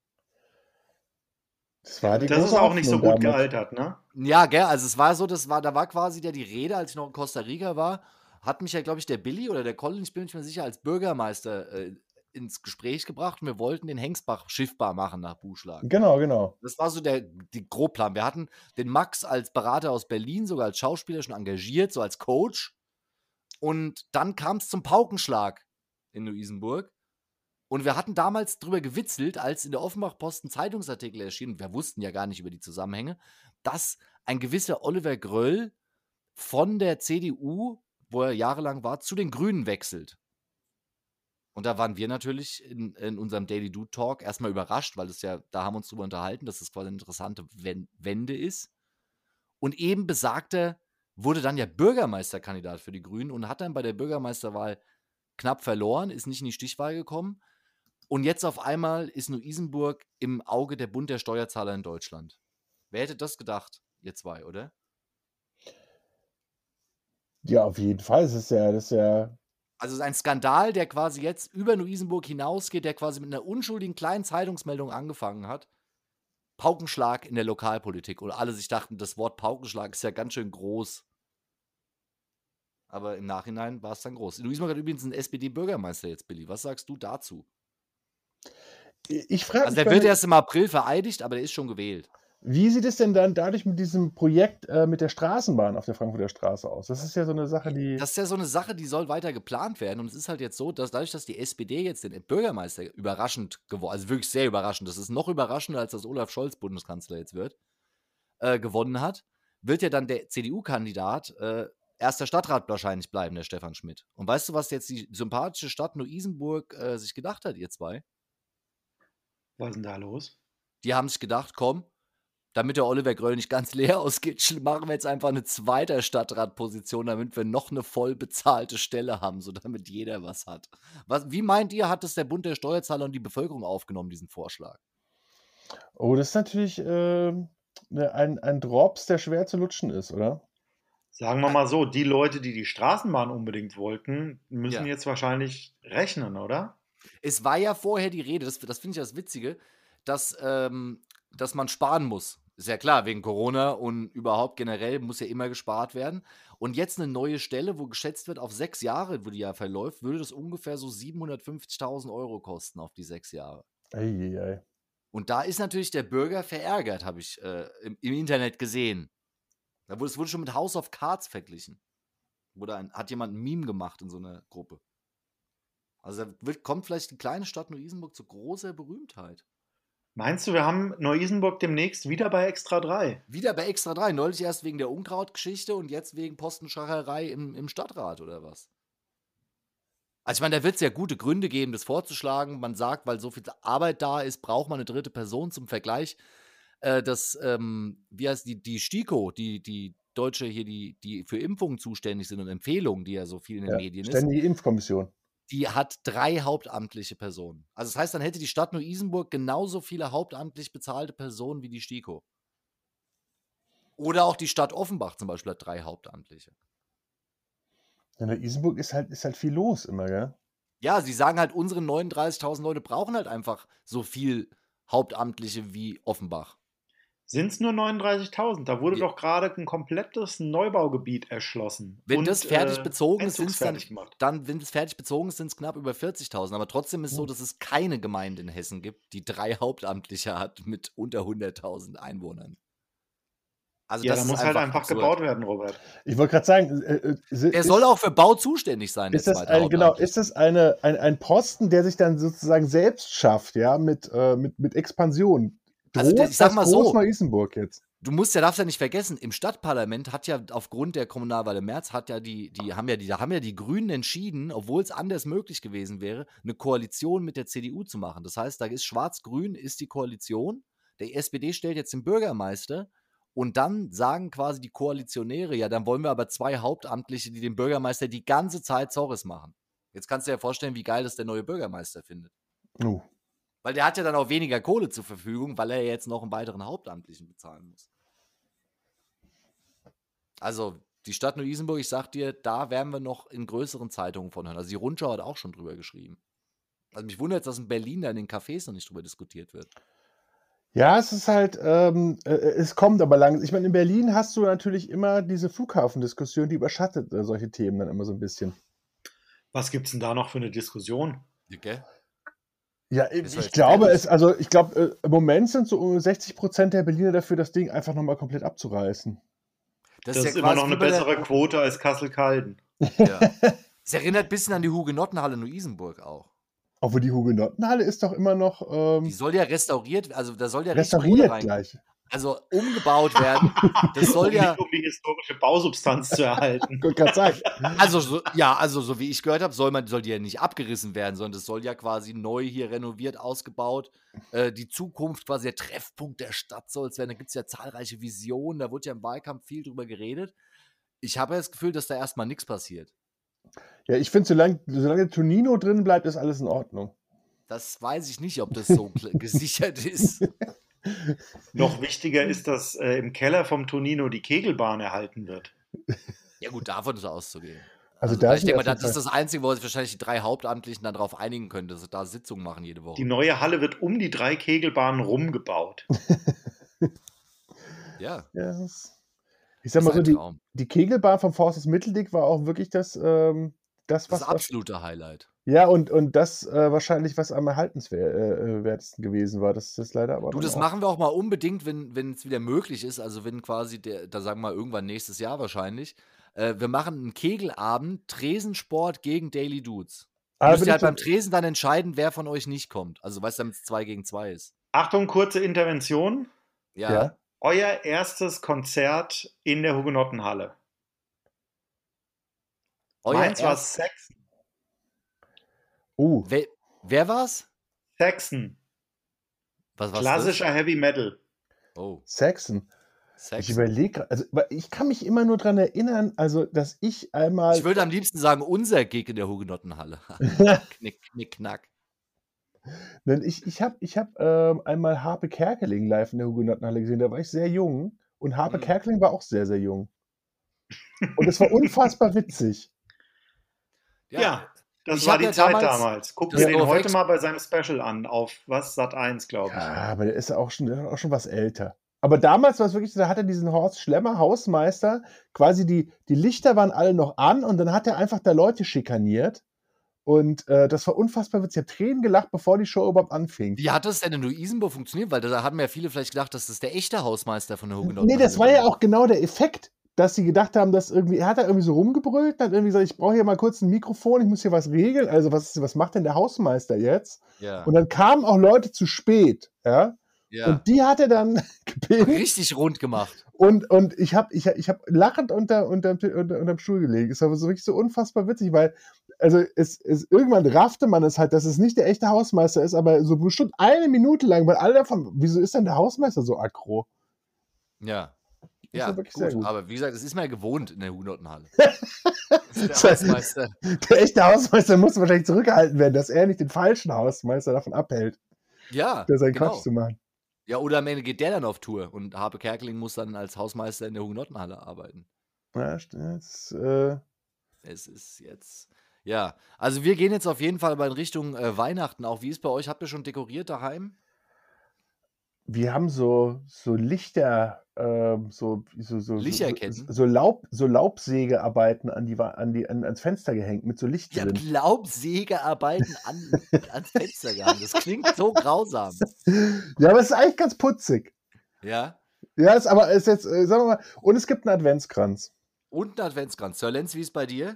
das war die Das ist große auch nicht so Hoffnung gut damals. gealtert, ne? Ja, gell, also es war so, das war, da war quasi der die Rede, als ich noch in Costa Rica war, hat mich ja, glaube ich, der Billy oder der Colin, ich bin mir nicht mehr sicher, als Bürgermeister äh, ins Gespräch gebracht und wir wollten den Hengsbach schiffbar machen nach Buschlagen. Genau, genau. Das war so der die Grobplan. Wir hatten den Max als Berater aus Berlin, sogar als Schauspieler schon engagiert, so als Coach. Und dann kam es zum Paukenschlag in Neu-Isenburg. Und wir hatten damals drüber gewitzelt, als in der Offenbach-Post ein Zeitungsartikel erschien, und wir wussten ja gar nicht über die Zusammenhänge, dass ein gewisser Oliver Gröll von der C D U, wo er jahrelang war, zu den Grünen wechselt. Und da waren wir natürlich in, in unserem Daily Dude Talk erstmal überrascht, weil es ja, da haben wir uns drüber unterhalten, dass das quasi eine interessante Wen- Wende ist. Und eben besagter wurde dann ja Bürgermeisterkandidat für die Grünen und hat dann bei der Bürgermeisterwahl knapp verloren, ist nicht in die Stichwahl gekommen. Und jetzt auf einmal ist Neu-Isenburg im Auge der Bund der Steuerzahler in Deutschland. Wer hätte das gedacht, ihr zwei, oder? Ja, auf jeden Fall. Es ist ja, das ist ja, Also es ist ein Skandal, der quasi jetzt über Neu-Isenburg hinausgeht, der quasi mit einer unschuldigen kleinen Zeitungsmeldung angefangen hat. Paukenschlag in der Lokalpolitik. Und alle sich dachten, das Wort Paukenschlag ist ja ganz schön groß. Aber im Nachhinein war es dann groß. In Neu-Isenburg hat übrigens ein S P D-Bürgermeister jetzt, Billy. Was sagst du dazu? ich frage Also mich, der bei wird der- erst im April vereidigt, aber der ist schon gewählt. wie sieht es denn dann dadurch mit diesem Projekt äh, mit der Straßenbahn auf der Frankfurter Straße aus? Das ist ja so eine Sache, die. Das ist ja so eine Sache, die soll weiter geplant werden. Und es ist halt jetzt so, dass dadurch, dass die S P D jetzt den Bürgermeister überraschend geworden, also wirklich sehr überraschend, das ist noch überraschender, als dass Olaf Scholz Bundeskanzler jetzt wird, äh, gewonnen hat, wird ja dann der C D U-Kandidat äh, erster Stadtrat wahrscheinlich bleiben, der Stefan Schmidt. Und weißt du, was jetzt die sympathische Stadt Neu-Isenburg äh, sich gedacht hat, ihr zwei? Was ist denn da los? Die haben sich gedacht, komm, damit der Oliver Gröll nicht ganz leer ausgeht, sch- machen wir jetzt einfach eine zweite Stadtratposition, damit wir noch eine voll bezahlte Stelle haben, so damit jeder was hat. Was, wie meint ihr, hat das der Bund der Steuerzahler und die Bevölkerung aufgenommen, diesen Vorschlag? Oh, das ist natürlich ähm, ne, ein, ein Drops, der schwer zu lutschen ist, oder? Sagen wir mal so, die Leute, die die Straßenbahn unbedingt wollten, müssen Ja. jetzt wahrscheinlich rechnen, oder? Es war ja vorher die Rede, das, das finde ich das Witzige, dass, ähm, dass man sparen muss. Ist ja klar, wegen Corona und überhaupt generell muss ja immer gespart werden. Und jetzt eine neue Stelle, wo geschätzt wird, auf sechs Jahre, wo die ja verläuft, würde das ungefähr so siebenhundertfünfzigtausend Euro kosten auf die sechs Jahre. Eieiei. Und da ist natürlich der Bürger verärgert, habe ich äh, im, im Internet gesehen. Da wurde, es wurde schon mit House of Cards verglichen. Wurde ein, hat jemand ein Meme gemacht in so einer Gruppe. Also da wird, kommt vielleicht die kleine Stadt Neu-Isenburg zu großer Berühmtheit. Meinst du, wir haben Neu-Isenburg demnächst wieder bei Extra drei? Wieder bei Extra drei. Neulich erst wegen der Unkrautgeschichte und jetzt wegen Postenschacherei im, im Stadtrat oder was? Also ich meine, da wird es ja gute Gründe geben, das vorzuschlagen. Man sagt, weil so viel Arbeit da ist, braucht man eine dritte Person zum Vergleich. Äh, das, ähm, wie heißt die, die STIKO, die, die Deutsche hier, die, die für Impfungen zuständig sind und Empfehlungen, die ja so viel in den Ja, Medien ist, Ständige Impfkommission. die hat drei hauptamtliche Personen. Also das heißt, dann hätte die Stadt Neu-Isenburg genauso viele hauptamtlich bezahlte Personen wie die STIKO. Oder auch die Stadt Offenbach zum Beispiel hat drei Hauptamtliche. In der Isenburg ist halt, ist halt viel los immer, gell? Ja, sie sagen halt, unsere neununddreißigtausend Leute brauchen halt einfach so viel Hauptamtliche wie Offenbach. Sind es nur neununddreißigtausend? Da wurde Ja. doch gerade ein komplettes Neubaugebiet erschlossen. Wenn und, das fertig äh, bezogen ist, sind's dann, einzugsfertig gemacht. dann, wenn es fertig bezogen ist, sind es knapp über vierzigtausend. Aber trotzdem ist es so, Hm. dass es keine Gemeinde in Hessen gibt, die drei Hauptamtliche hat mit unter hunderttausend Einwohnern. Also Ja, das da ist muss halt einfach absurd. gebaut werden, Robert. Ich wollte gerade sagen, äh, äh, si- Er ist, soll auch für Bau zuständig sein, der ist das zweite ein, genau, Hauptamtliche. ist das eine, ein, ein Posten, der sich dann sozusagen selbst schafft, ja, mit, äh, mit, mit Expansion? Droht Also der- ich sag das mal so, Groß-Neu-Isenburg jetzt? Du musst ja, darfst ja nicht vergessen, im Stadtparlament hat ja aufgrund der Kommunalwahl im März hat ja die, die haben ja die, da haben ja die Grünen entschieden, obwohl es anders möglich gewesen wäre, eine Koalition mit der C D U zu machen. Das heißt, da ist Schwarz-Grün ist die Koalition, der S P D stellt jetzt den Bürgermeister und dann sagen quasi die Koalitionäre, ja, dann wollen wir aber zwei Hauptamtliche, die den Bürgermeister die ganze Zeit Zorres machen. Jetzt kannst du dir ja vorstellen, wie geil das der neue Bürgermeister findet. Oh. Weil der hat ja dann auch weniger Kohle zur Verfügung, weil er jetzt noch einen weiteren Hauptamtlichen bezahlen muss. Also, die Stadt Neu-Isenburg, ich sag dir, da werden wir noch in größeren Zeitungen von hören. Also, die Rundschau hat auch schon drüber geschrieben. Also, mich wundert, dass in Berlin da in den Cafés noch nicht drüber diskutiert wird. Ja, es ist halt, ähm, äh, es kommt aber langsam. Ich meine, in Berlin hast du natürlich immer diese Flughafendiskussion, die überschattet äh, solche Themen dann immer so ein bisschen. Was gibt's denn da noch für eine Diskussion? Okay? Ja, Ist ich doch jetzt glaube ehrlich. es, also ich glaube, äh, im Moment sind so um sechzig Prozent der Berliner dafür, das Ding einfach nochmal komplett abzureißen. Das, ja ist immer noch quasi eine wie bei der- bessere Quote als Kassel-Calden. Ja. Es erinnert ein bisschen an die Hugenottenhalle Neu-Isenburg auch. Obwohl die Hugenottenhalle ist doch immer noch Die ähm, soll ja restauriert, also da soll ja richtig Kohle restauriert rein. gleich. Also umgebaut werden. Das soll um, ja. die, um die historische Bausubstanz zu erhalten. Ich wollte gerade sagen. Also, so, ja, also so wie ich gehört habe, soll man, soll die ja nicht abgerissen werden, sondern es soll ja quasi neu hier renoviert, ausgebaut. Äh, die Zukunft, quasi der Treffpunkt der Stadt soll es werden. Da gibt es ja zahlreiche Visionen, da wurde ja im Wahlkampf viel drüber geredet. Ich habe ja das Gefühl, dass da erstmal nichts passiert. Ja, ich finde, solange, solange Tonino drin bleibt, ist alles in Ordnung. Das weiß ich nicht, ob das so kl- gesichert ist. Noch wichtiger ist, dass äh, im Keller vom Tonino die Kegelbahn erhalten wird. Ja gut, davon ist auszugehen. Also Also, da da, ich sind denke auf mal, jeden das ist Fall- das Einzige, wo sich wahrscheinlich die drei Hauptamtlichen dann darauf einigen können, dass sie da Sitzungen machen jede Woche. Die neue Halle wird um die drei Kegelbahnen rumgebaut. ja, Ja, das ist, ich sag das mal ist so, ein die, Traum. die Kegelbahn vom Forsters Mitteldick war auch wirklich das, ähm, das Das was. ist das absolute Highlight. Ja, und, und das äh, wahrscheinlich, was am erhaltenswertesten gewesen war. Das ist leider aber Du, dann das auch. machen wir auch mal unbedingt, wenn wenn es wieder möglich ist. Also wenn quasi der, da sagen wir mal irgendwann nächstes Jahr wahrscheinlich. Äh, wir machen einen Kegelabend, Tresensport gegen Daily Dudes. Aber Müsst bin ihr ich halt so- beim Tresen dann entscheiden, wer von euch nicht kommt. Also weißt du, damit es zwei gegen zwei ist. Achtung, kurze Intervention. Ja. Ja. Euer erstes Konzert in der Hugenottenhalle. Euer Meins war erst- Saxon. Oh, Wer, wer war's? Saxon. Was war's? Klassischer Heavy Metal. Oh, Saxon. Ich Sex. überlege, also weil ich kann mich immer nur daran erinnern, also dass ich einmal. Ich würde am liebsten sagen, unser Gig in der Hugenottenhalle. Knick, knick, knack. Denn ich ich habe ich hab, ähm, einmal Harpe Kerkeling live in der Hugenottenhalle gesehen, da war ich sehr jung und Harpe Mhm. Kerkeling war auch sehr, sehr jung. Und es war unfassbar witzig. Ja, das Ich war hab die ja Zeit damals- damals. Guck das dir den auf heute Ex- mal bei seinem Special an, auf was, Sat eins, glaube ich. Ja, aber der ist ja auch schon, der ist auch schon was älter. Aber damals war es wirklich so, da hat er diesen Horst Schlemmer, Hausmeister, quasi die, die Lichter waren alle noch an und dann hat er einfach da Leute schikaniert. Und äh, das war unfassbar witzig. Ich habe Tränen gelacht, bevor die Show überhaupt anfing. Wie hat das denn in Neu-Isenburg funktioniert? Weil da haben ja viele vielleicht gedacht, das ist der echte Hausmeister von der Hugenottenhalle. Nee, das war ja auch genau der Effekt, dass sie gedacht haben, dass irgendwie, er hat da irgendwie so rumgebrüllt, hat irgendwie gesagt, ich brauche hier mal kurz ein Mikrofon, ich muss hier was regeln. Also was, was macht denn der Hausmeister jetzt? Ja. Und dann kamen auch Leute zu spät, ja. ja. Und die hat er dann gebeten. Richtig rund gemacht. Und, und ich habe ich, ich hab lachend unter, unter, unter, unterm Stuhl gelegen. Es war so wirklich so unfassbar witzig, weil, also es, es, irgendwann raffte man es halt, dass es nicht der echte Hausmeister ist, aber so bestimmt eine Minute lang, weil alle davon, wieso ist denn der Hausmeister so aggro? Ja. Das Ja, war wirklich sehr gut. gut. Aber wie gesagt, das ist mir ja gewohnt in der Hugenottenhalle. Das ist der Hausmeister. Der echte Hausmeister muss wahrscheinlich zurückgehalten werden, dass er nicht den falschen Hausmeister davon abhält, Ja, der seinen genau. Quatsch zu machen. Ja, oder am Ende geht der dann auf Tour und Harpe Kerkeling muss dann als Hausmeister in der Hugenottenhalle arbeiten. Ja, st- das, äh, Es ist jetzt. Ja, also wir gehen jetzt auf jeden Fall aber in Richtung äh, Weihnachten auch. Wie ist bei euch? Habt ihr schon dekoriert daheim? Wir haben so, so Lichter, ähm, so, so, so, so, so, Lichterketten? so, Laub, so Laubsägearbeiten an die, Wa- an die, an, ans Fenster gehängt mit so Licht Ja, drin. Laubsägearbeiten an, ans Fenster gehangen. Das klingt so grausam. Ja, aber es ist eigentlich ganz putzig. Ja? Ja, ist aber ist jetzt, äh, sagen wir mal, und es gibt einen Adventskranz. Und ein Adventskranz. Sir Lenz, wie ist bei dir?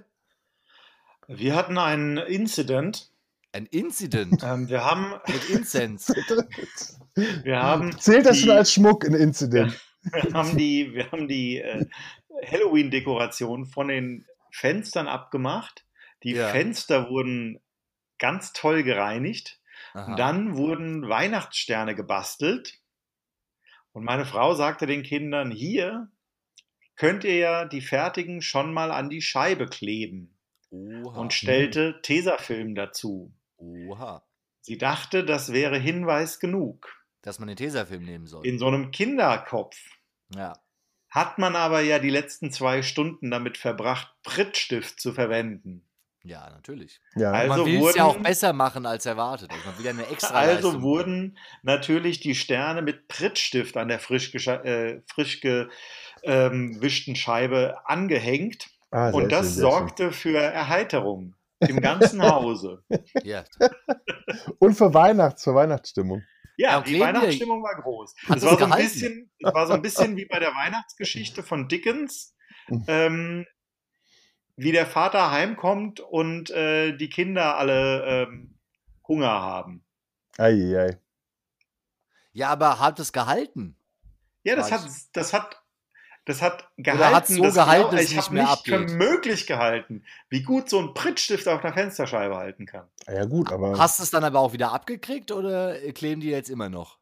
Wir hatten einen Incident. Ein Incident Ähm, wir haben, mit Incense. wir haben Zählt das die, schon als Schmuck, ein Incident? wir haben die, wir haben die äh, Halloween-Dekoration von den Fenstern abgemacht. Die Ja. Fenster wurden ganz toll gereinigt. Aha. Und dann wurden Weihnachtssterne gebastelt. Und meine Frau sagte den Kindern, hier könnt ihr ja die fertigen schon mal an die Scheibe kleben. Oha. Und stellte Tesafilm dazu. Oha. Sie dachte, das wäre Hinweis genug. Dass man den Tesafilm nehmen soll. In so einem Kinderkopf Ja. hat man aber ja die letzten zwei Stunden damit verbracht, Prittstift zu verwenden. Ja, natürlich. Ja. Also man will es wurden, ja auch besser machen als erwartet. Also man will ja eine extra also Leistung. wurden natürlich die Sterne mit Prittstift an der frisch, gesche- äh, frisch gewischten Scheibe angehängt. Ah, sehr Und das schön, sehr schön. sorgte für Erheiterung im ganzen Hause. Ja. Und für Weihnachts, für Weihnachtsstimmung. Ja, Ja, und die kleben die- Weihnachtsstimmung war groß. Hat Es das war, so ein gehalten? bisschen, es war so ein bisschen wie bei der Weihnachtsgeschichte von Dickens, ähm, wie der Vater heimkommt und äh, die Kinder alle ähm, Hunger haben. Eieiei. Ja, aber hat es gehalten? Ja, das Weiß. hat, das hat, das hat gehalten. Oder hat's so das gehalten, glaub- dass es ich nicht habe mehr nicht für abgeht? möglich gehalten, wie gut so ein Prittstift auf einer Fensterscheibe halten kann. Ja gut, aber Hast du es dann aber auch wieder abgekriegt oder kleben die jetzt immer noch?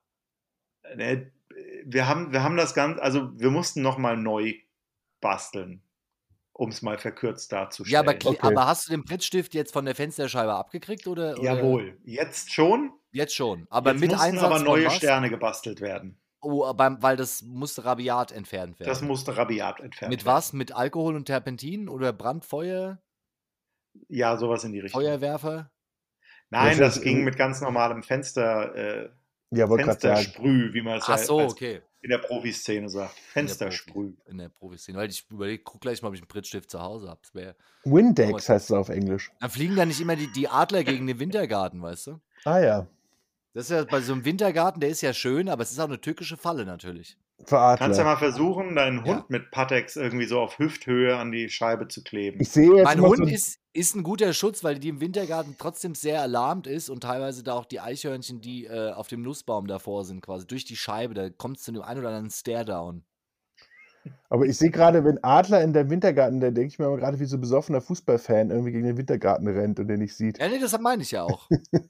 Äh, Wir haben, wir haben das Ganze, also wir mussten nochmal neu basteln, um es mal verkürzt darzustellen. Ja, aber, kle- Okay. aber hast du den Prittstift jetzt von der Fensterscheibe abgekriegt oder? oder? Jawohl, jetzt schon. Jetzt schon. Aber Jetzt mit mussten Einsatz aber neue von was? Sterne gebastelt werden. Oh, beim, weil das musste rabiat entfernt werden. Das musste rabiat entfernt Mit werden. was? Mit Alkohol und Terpentin oder Brandfeuer? Ja, sowas in die Richtung. Feuerwerfer? Nein, Das das ist ging irgendwie- mit ganz normalem Fenster, äh, ja, wollte gerade sagen. Fenstersprüh, wie man es Ach so, als okay. in der Profiszene sagt. In der Fenstersprüh. Profi- In der Profiszene. Weil ich überlege, guck gleich mal, ob ich einen Prittstift zu Hause habe. Windex heißt es auf Englisch. Dann fliegen da nicht immer die, die Adler gegen den Wintergarten, weißt du? Ah ja, Das ist ja bei so einem Wintergarten, der ist ja schön, aber es ist auch eine tückische Falle natürlich. für Adler. Kannst ja mal versuchen, deinen Ja. Hund mit Pateks irgendwie so auf Hüfthöhe an die Scheibe zu kleben. Ich sehe jetzt Mein immer Hund so ein- ist, ist ein guter Schutz, weil die im Wintergarten trotzdem sehr alarmt ist und teilweise da auch die Eichhörnchen, die äh, auf dem Nussbaum davor sind, quasi durch die Scheibe, da kommt es zu dem einen oder anderen Stare-Down. aber ich sehe gerade, wenn Adler in der Wintergarten, da denke ich mir aber gerade, wie so ein besoffener Fußballfan irgendwie gegen den Wintergarten rennt und den nicht sieht. Ja, nee, das meine ich ja auch.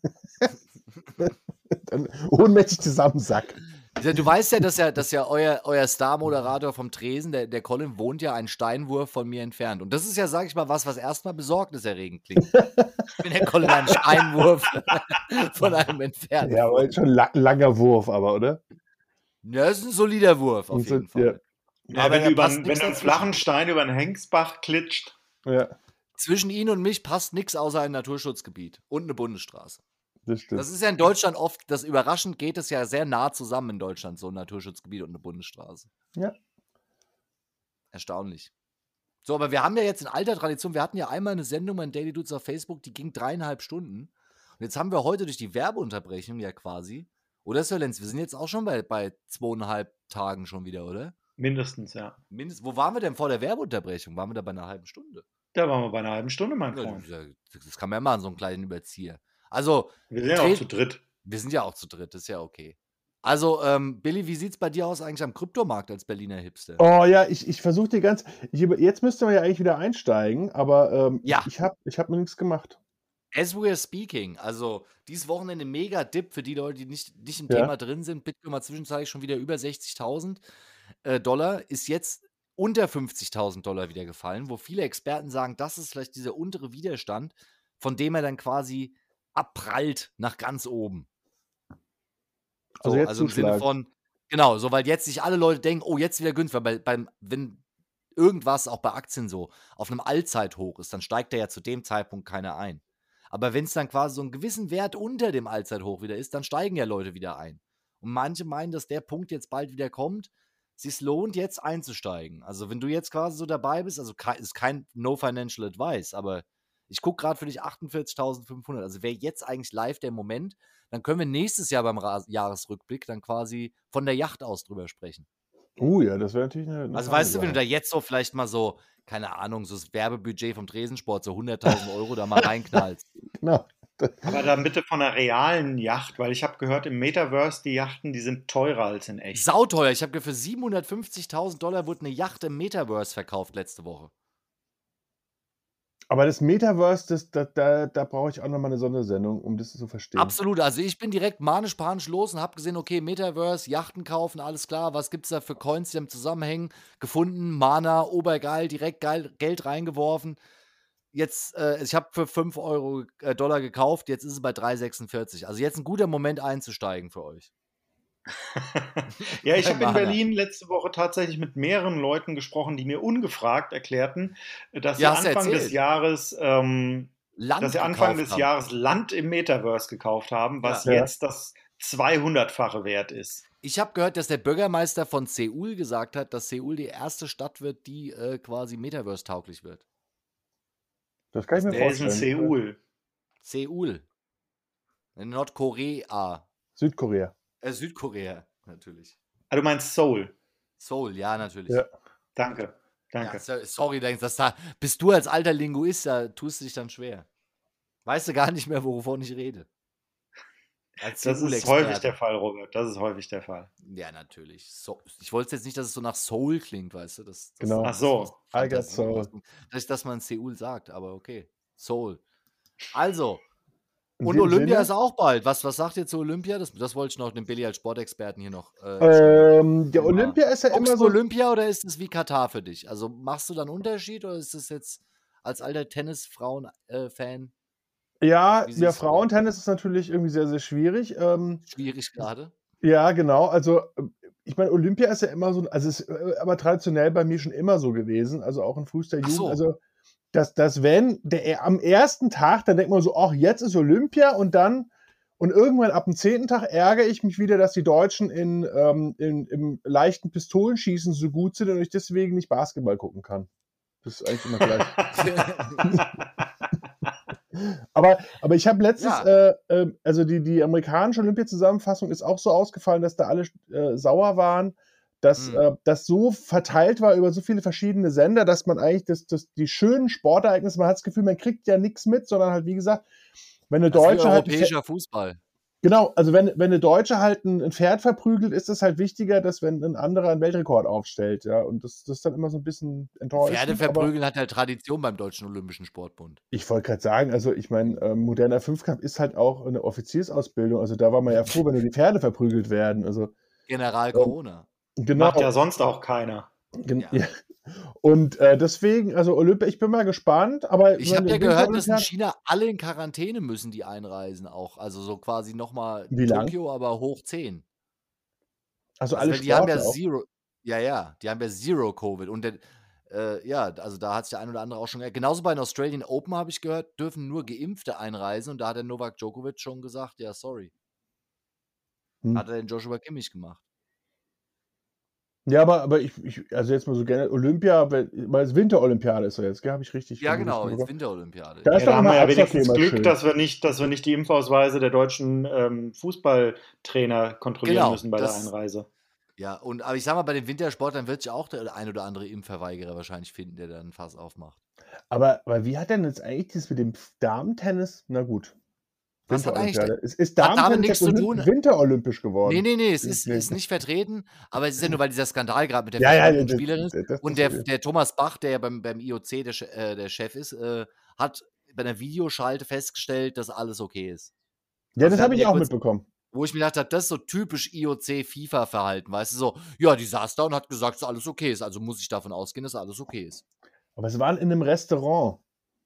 Dann ohnmächtig zusammensackt. Ja, du weißt ja, dass ja, dass ja euer, euer Star-Moderator vom Tresen, der, der Colin, wohnt ja einen Steinwurf von mir entfernt. Und das ist ja, sag ich mal, was, was erstmal besorgniserregend klingt. Wenn der Colin einen Steinwurf von einem entfernt. Ja, aber schon la langer Wurf, aber, oder? Ja, das ist ein solider Wurf, auf Und so- jeden Fall. Ja, Aber wenn er du, über, passt wenn nix du einen dazwischen. flachen Stein über einen Hengsbach klitscht, Ja, Zwischen ihn und mich passt nichts außer ein Naturschutzgebiet und eine Bundesstraße. das stimmt. Das ist ja in Deutschland oft, das überraschend geht es ja sehr nah zusammen in Deutschland, so ein Naturschutzgebiet und eine Bundesstraße. Ja. Erstaunlich. So, aber wir haben ja jetzt in alter Tradition, wir hatten ja einmal eine Sendung bei Daily Dudes auf Facebook, die ging dreieinhalb Stunden. Und jetzt haben wir heute durch die Werbeunterbrechung ja quasi, oder Sir Lenz, wir sind jetzt auch schon bei, bei zweieinhalb Tagen schon wieder, oder? mindestens, ja. Mindest, wo waren wir denn vor der Werbeunterbrechung? Waren wir da bei einer halben Stunde? Da waren wir bei einer halben Stunde, mein Ja, Freund. das, ja- das kann man ja machen, so einen kleinen Überzieher. Also, Wir sind ja Tre- auch zu dritt. wir sind ja auch zu dritt, das ist ja okay. Also, ähm, Billy, wie sieht's bei dir aus eigentlich am Kryptomarkt als Berliner Hipster? Oh ja, ich, ich versuche die ganz. Ich, über- jetzt müsste man ja eigentlich wieder einsteigen, aber ähm, Ja. ich habe ich hab mir nichts gemacht. As we are speaking, also dieses Wochenende mega Dip für die Leute, die nicht, nicht im Ja. Thema drin sind. Bitcoin war zwischenzeitlich schon wieder über sechzigtausend äh, Dollar, ist jetzt unter fünfzigtausend Dollar wieder gefallen, wo viele Experten sagen, das ist vielleicht dieser untere Widerstand, von dem er dann quasi abprallt nach ganz oben. So, Also jetzt also im Sinne zuschlagen. von, genau, so weil jetzt sich alle Leute denken, oh, jetzt wieder günstig, weil bei, beim, wenn irgendwas, auch bei Aktien so, auf einem Allzeithoch ist, dann steigt da ja zu dem Zeitpunkt keiner ein. Aber wenn es dann quasi so einen gewissen Wert unter dem Allzeithoch wieder ist, dann steigen ja Leute wieder ein. Und manche meinen, dass der Punkt jetzt bald wieder kommt, sich's lohnt, jetzt einzusteigen. Also, wenn du jetzt quasi so dabei bist, also kei ist kein No Financial Advice, aber ich gucke gerade für dich achtundvierzigtausendfünfhundert. Also, wäre jetzt eigentlich live der Moment, dann können wir nächstes Jahr beim Ras Jahresrückblick dann quasi von der Yacht aus drüber sprechen. Oh ja, das wäre natürlich 'ne 'ne Also, feine weißt du, wenn du da Sache. jetzt so vielleicht mal so, keine Ahnung, so das Werbebudget vom Tresensport, so hunderttausend Euro da mal reinknallst. Genau. Aber dann bitte von einer realen Yacht, weil ich habe gehört, im Metaverse, die Yachten, die sind teurer als in echt. Sauteuer. Ich habe gehört, für siebenhundertfünfzigtausend Dollar wurde 'ne Yacht im Metaverse verkauft letzte Woche. Aber das Metaverse, das da da da brauche ich auch noch mal 'ne Sondersendung, um das zu verstehen. Absolut. Also, ich bin direkt manisch-panisch los und habe gesehen, okay, Metaverse, Yachten kaufen, alles klar. Was gibt's da für Coins, die damit zusammenhängen? Gefunden, Mana, obergeil, direkt geil Geld reingeworfen. Jetzt, äh ich habe für fünf Euro äh, Dollar gekauft, jetzt ist es bei drei sechsundvierzig. Also, jetzt 'n guter Moment einzusteigen für euch. Ja, ich Bei habe in Mana. Berlin letzte Woche tatsächlich mit mehreren Leuten gesprochen, die mir ungefragt erklärten, dass sie Ja, hast du Anfang des erzählt. Jahres, ähm dass Land sie Anfang gekauft des haben. Jahres Land im Metaverse gekauft haben, was Ja. Ja. jetzt das zweihundertfache wert ist. Ich habe gehört, dass der Bürgermeister von Seoul gesagt hat, dass Seoul die erste Stadt wird, die, äh, quasi Metaverse-tauglich wird. Das kann ich Das mir Wer ist in vorstellen. Seoul? Seoul. In Nordkorea. Südkorea. Äh, Südkorea, natürlich. Ah, du meinst Seoul. Seoul, ja, natürlich. Ja. Danke, Ja, danke. so sorry, denkst das da bist du als alter Linguist, da tust du dich dann schwer. Weißt du gar nicht mehr, wovon ich rede. Als Das ist häufig der Seoul-Experte. Fall, Robert. Das ist häufig der Fall. Ja, natürlich. So ich wollte jetzt nicht, dass es so nach Soul klingt, weißt du? Das das Genau. Ach das so. was I got Fantasie, soul. was dass dass man Seoul sagt, aber okay. Seoul. Also In und dem Olympia Sinne ist auch bald. Was was sagt ihr zu Olympia? Das das wollte ich noch dem Billy als Sportexperten hier noch, äh, schnell Ähm, der mal Olympia ist ja guckst immer du so Olympia oder ist es wie Katar für dich? Also, machst du da 'n Unterschied oder ist es jetzt als alter Tennisfrauen äh, Fan Ja, wie ja, siehst du das? Frauentennis ist natürlich irgendwie sehr, sehr schwierig. Ähm, Schwierig das grade? ja, genau. Also, ähm, ich meine, Olympia ist ja immer so 'n also, ist, äh, aber traditionell bei mir schon immer so gewesen, also, auch in frühester Ach Jugend. so. Also, dass dass wenn der e am ersten Tag, dann denkt man so: „Ach, jetzt ist Olympia“ und dann und irgendwann ab dem zehnten Tag ärgere ich mich wieder, dass die Deutschen in ähm, in im leichten Pistolenschießen so gut sind und ich deswegen nicht Basketball gucken kann. Das ist eigentlich immer gleich. Aber aber ich habe letztens, Ja. äh, ähm also, die die amerikanische Olympiazusammenfassung ist auch so ausgefallen, dass da alle sch äh, sauer waren, dass, Mhm. äh das so verteilt war über so viele verschiedene Sender, dass man eigentlich das das die schönen Sportereignisse man hat das Gefühl, man kriegt ja nix mit, sondern halt, wie gesagt, wenn 'ne Das ist wie Deutsche halt 'n Pfe europäischer Fußball. Genau, also, wenn wenn 'ne Deutsche halt 'n 'n Pferd verprügelt, ist es halt wichtiger, dass wenn 'n anderer 'n Weltrekord aufstellt, ja? Und das das ist dann immer so 'n bisschen Pferde enttäuschend, aber verprügeln hat ja Tradition beim Deutschen Olympischen Sportbund. Ich wollte grad sagen, also, ich meine, ähm, moderner Fünfkampf ist halt auch 'ne Offiziersausbildung. Also, da war man ja froh, wenn nur die Pferde verprügelt werden. Also, General ähm, Corona. Macht ja genau. sonst auch keiner. Gen Ja. ja. Und, äh, deswegen, also, Olympia ich bin mal gespannt, aber Ich habe meine ja gehört, dass in Winterolympiaden China alle in Quarantäne müssen, die einreisen auch. Also, so quasi noch mal Wie lang? Tokio, aber hoch zehn. Also, Also, alle weil die haben ja Sportler auch? Zero ja, ja, die haben ja Zero Covid und der äh, ja, also, da hat's der ein oder andere auch schon ge genauso bei den Australian Open habe ich gehört, dürfen nur Geimpfte einreisen und da hat der Novak Djokovic schon gesagt: „Ja, sorry.“ Hm. Hat er den Joshua Kimmich gemacht. Ja, aber aber ich ich also, jetzt mal so generell Olympia, we weil es Winterolympiade ist ja jetzt, gell? Habe ich richtig Ja, habe ich richtig genau, jetzt mitbekommen? Winterolympiade, Da ja. ist Ja, doch da haben immer wir ja Eishockey wenigstens immer Glück, schön. dass wir nicht dass wir nicht die Impfausweise der deutschen, ähm, Fußballtrainer kontrollieren Genau, müssen bei der das Einreise. ja, und aber ich sage mal, bei den Wintersportlern wird sich auch der ein oder andere Impfverweigerer wahrscheinlich finden, der da 'n Fass aufmacht. Aber aber wie hat denn jetzt eigentlich das mit dem F Damentennis na gut, Was hat eigentlich da Winterolympiade. Ist ist hat damit Damentennis nix jetzt zu olymp tun. winterolympisch Ne, geworden? ne, ne, es Ne, ist ne. ist nicht vertreten, aber es ist ja nur, weil dieser Skandal grad mit der Ja, ja, verschwundenen d Spielerin ist d das und das der F der Thomas Bach, der ja beim beim I O C der Che äh, der Chef ist, äh, hat bei 'ner Videoschalte festgestellt, dass alles okay ist. Ja, Also, das der hat habe mir ich ja auch kurz mitbekommen. wo ich mir gedacht habe, das ist so typisch I O C FIFA-Verhalten, weißt du, so: „Ja, die saß da und hat gesagt, dass alles okay ist, also muss ich davon ausgehen, dass alles okay ist.“ Aber sie waren in 'nem Restaurant.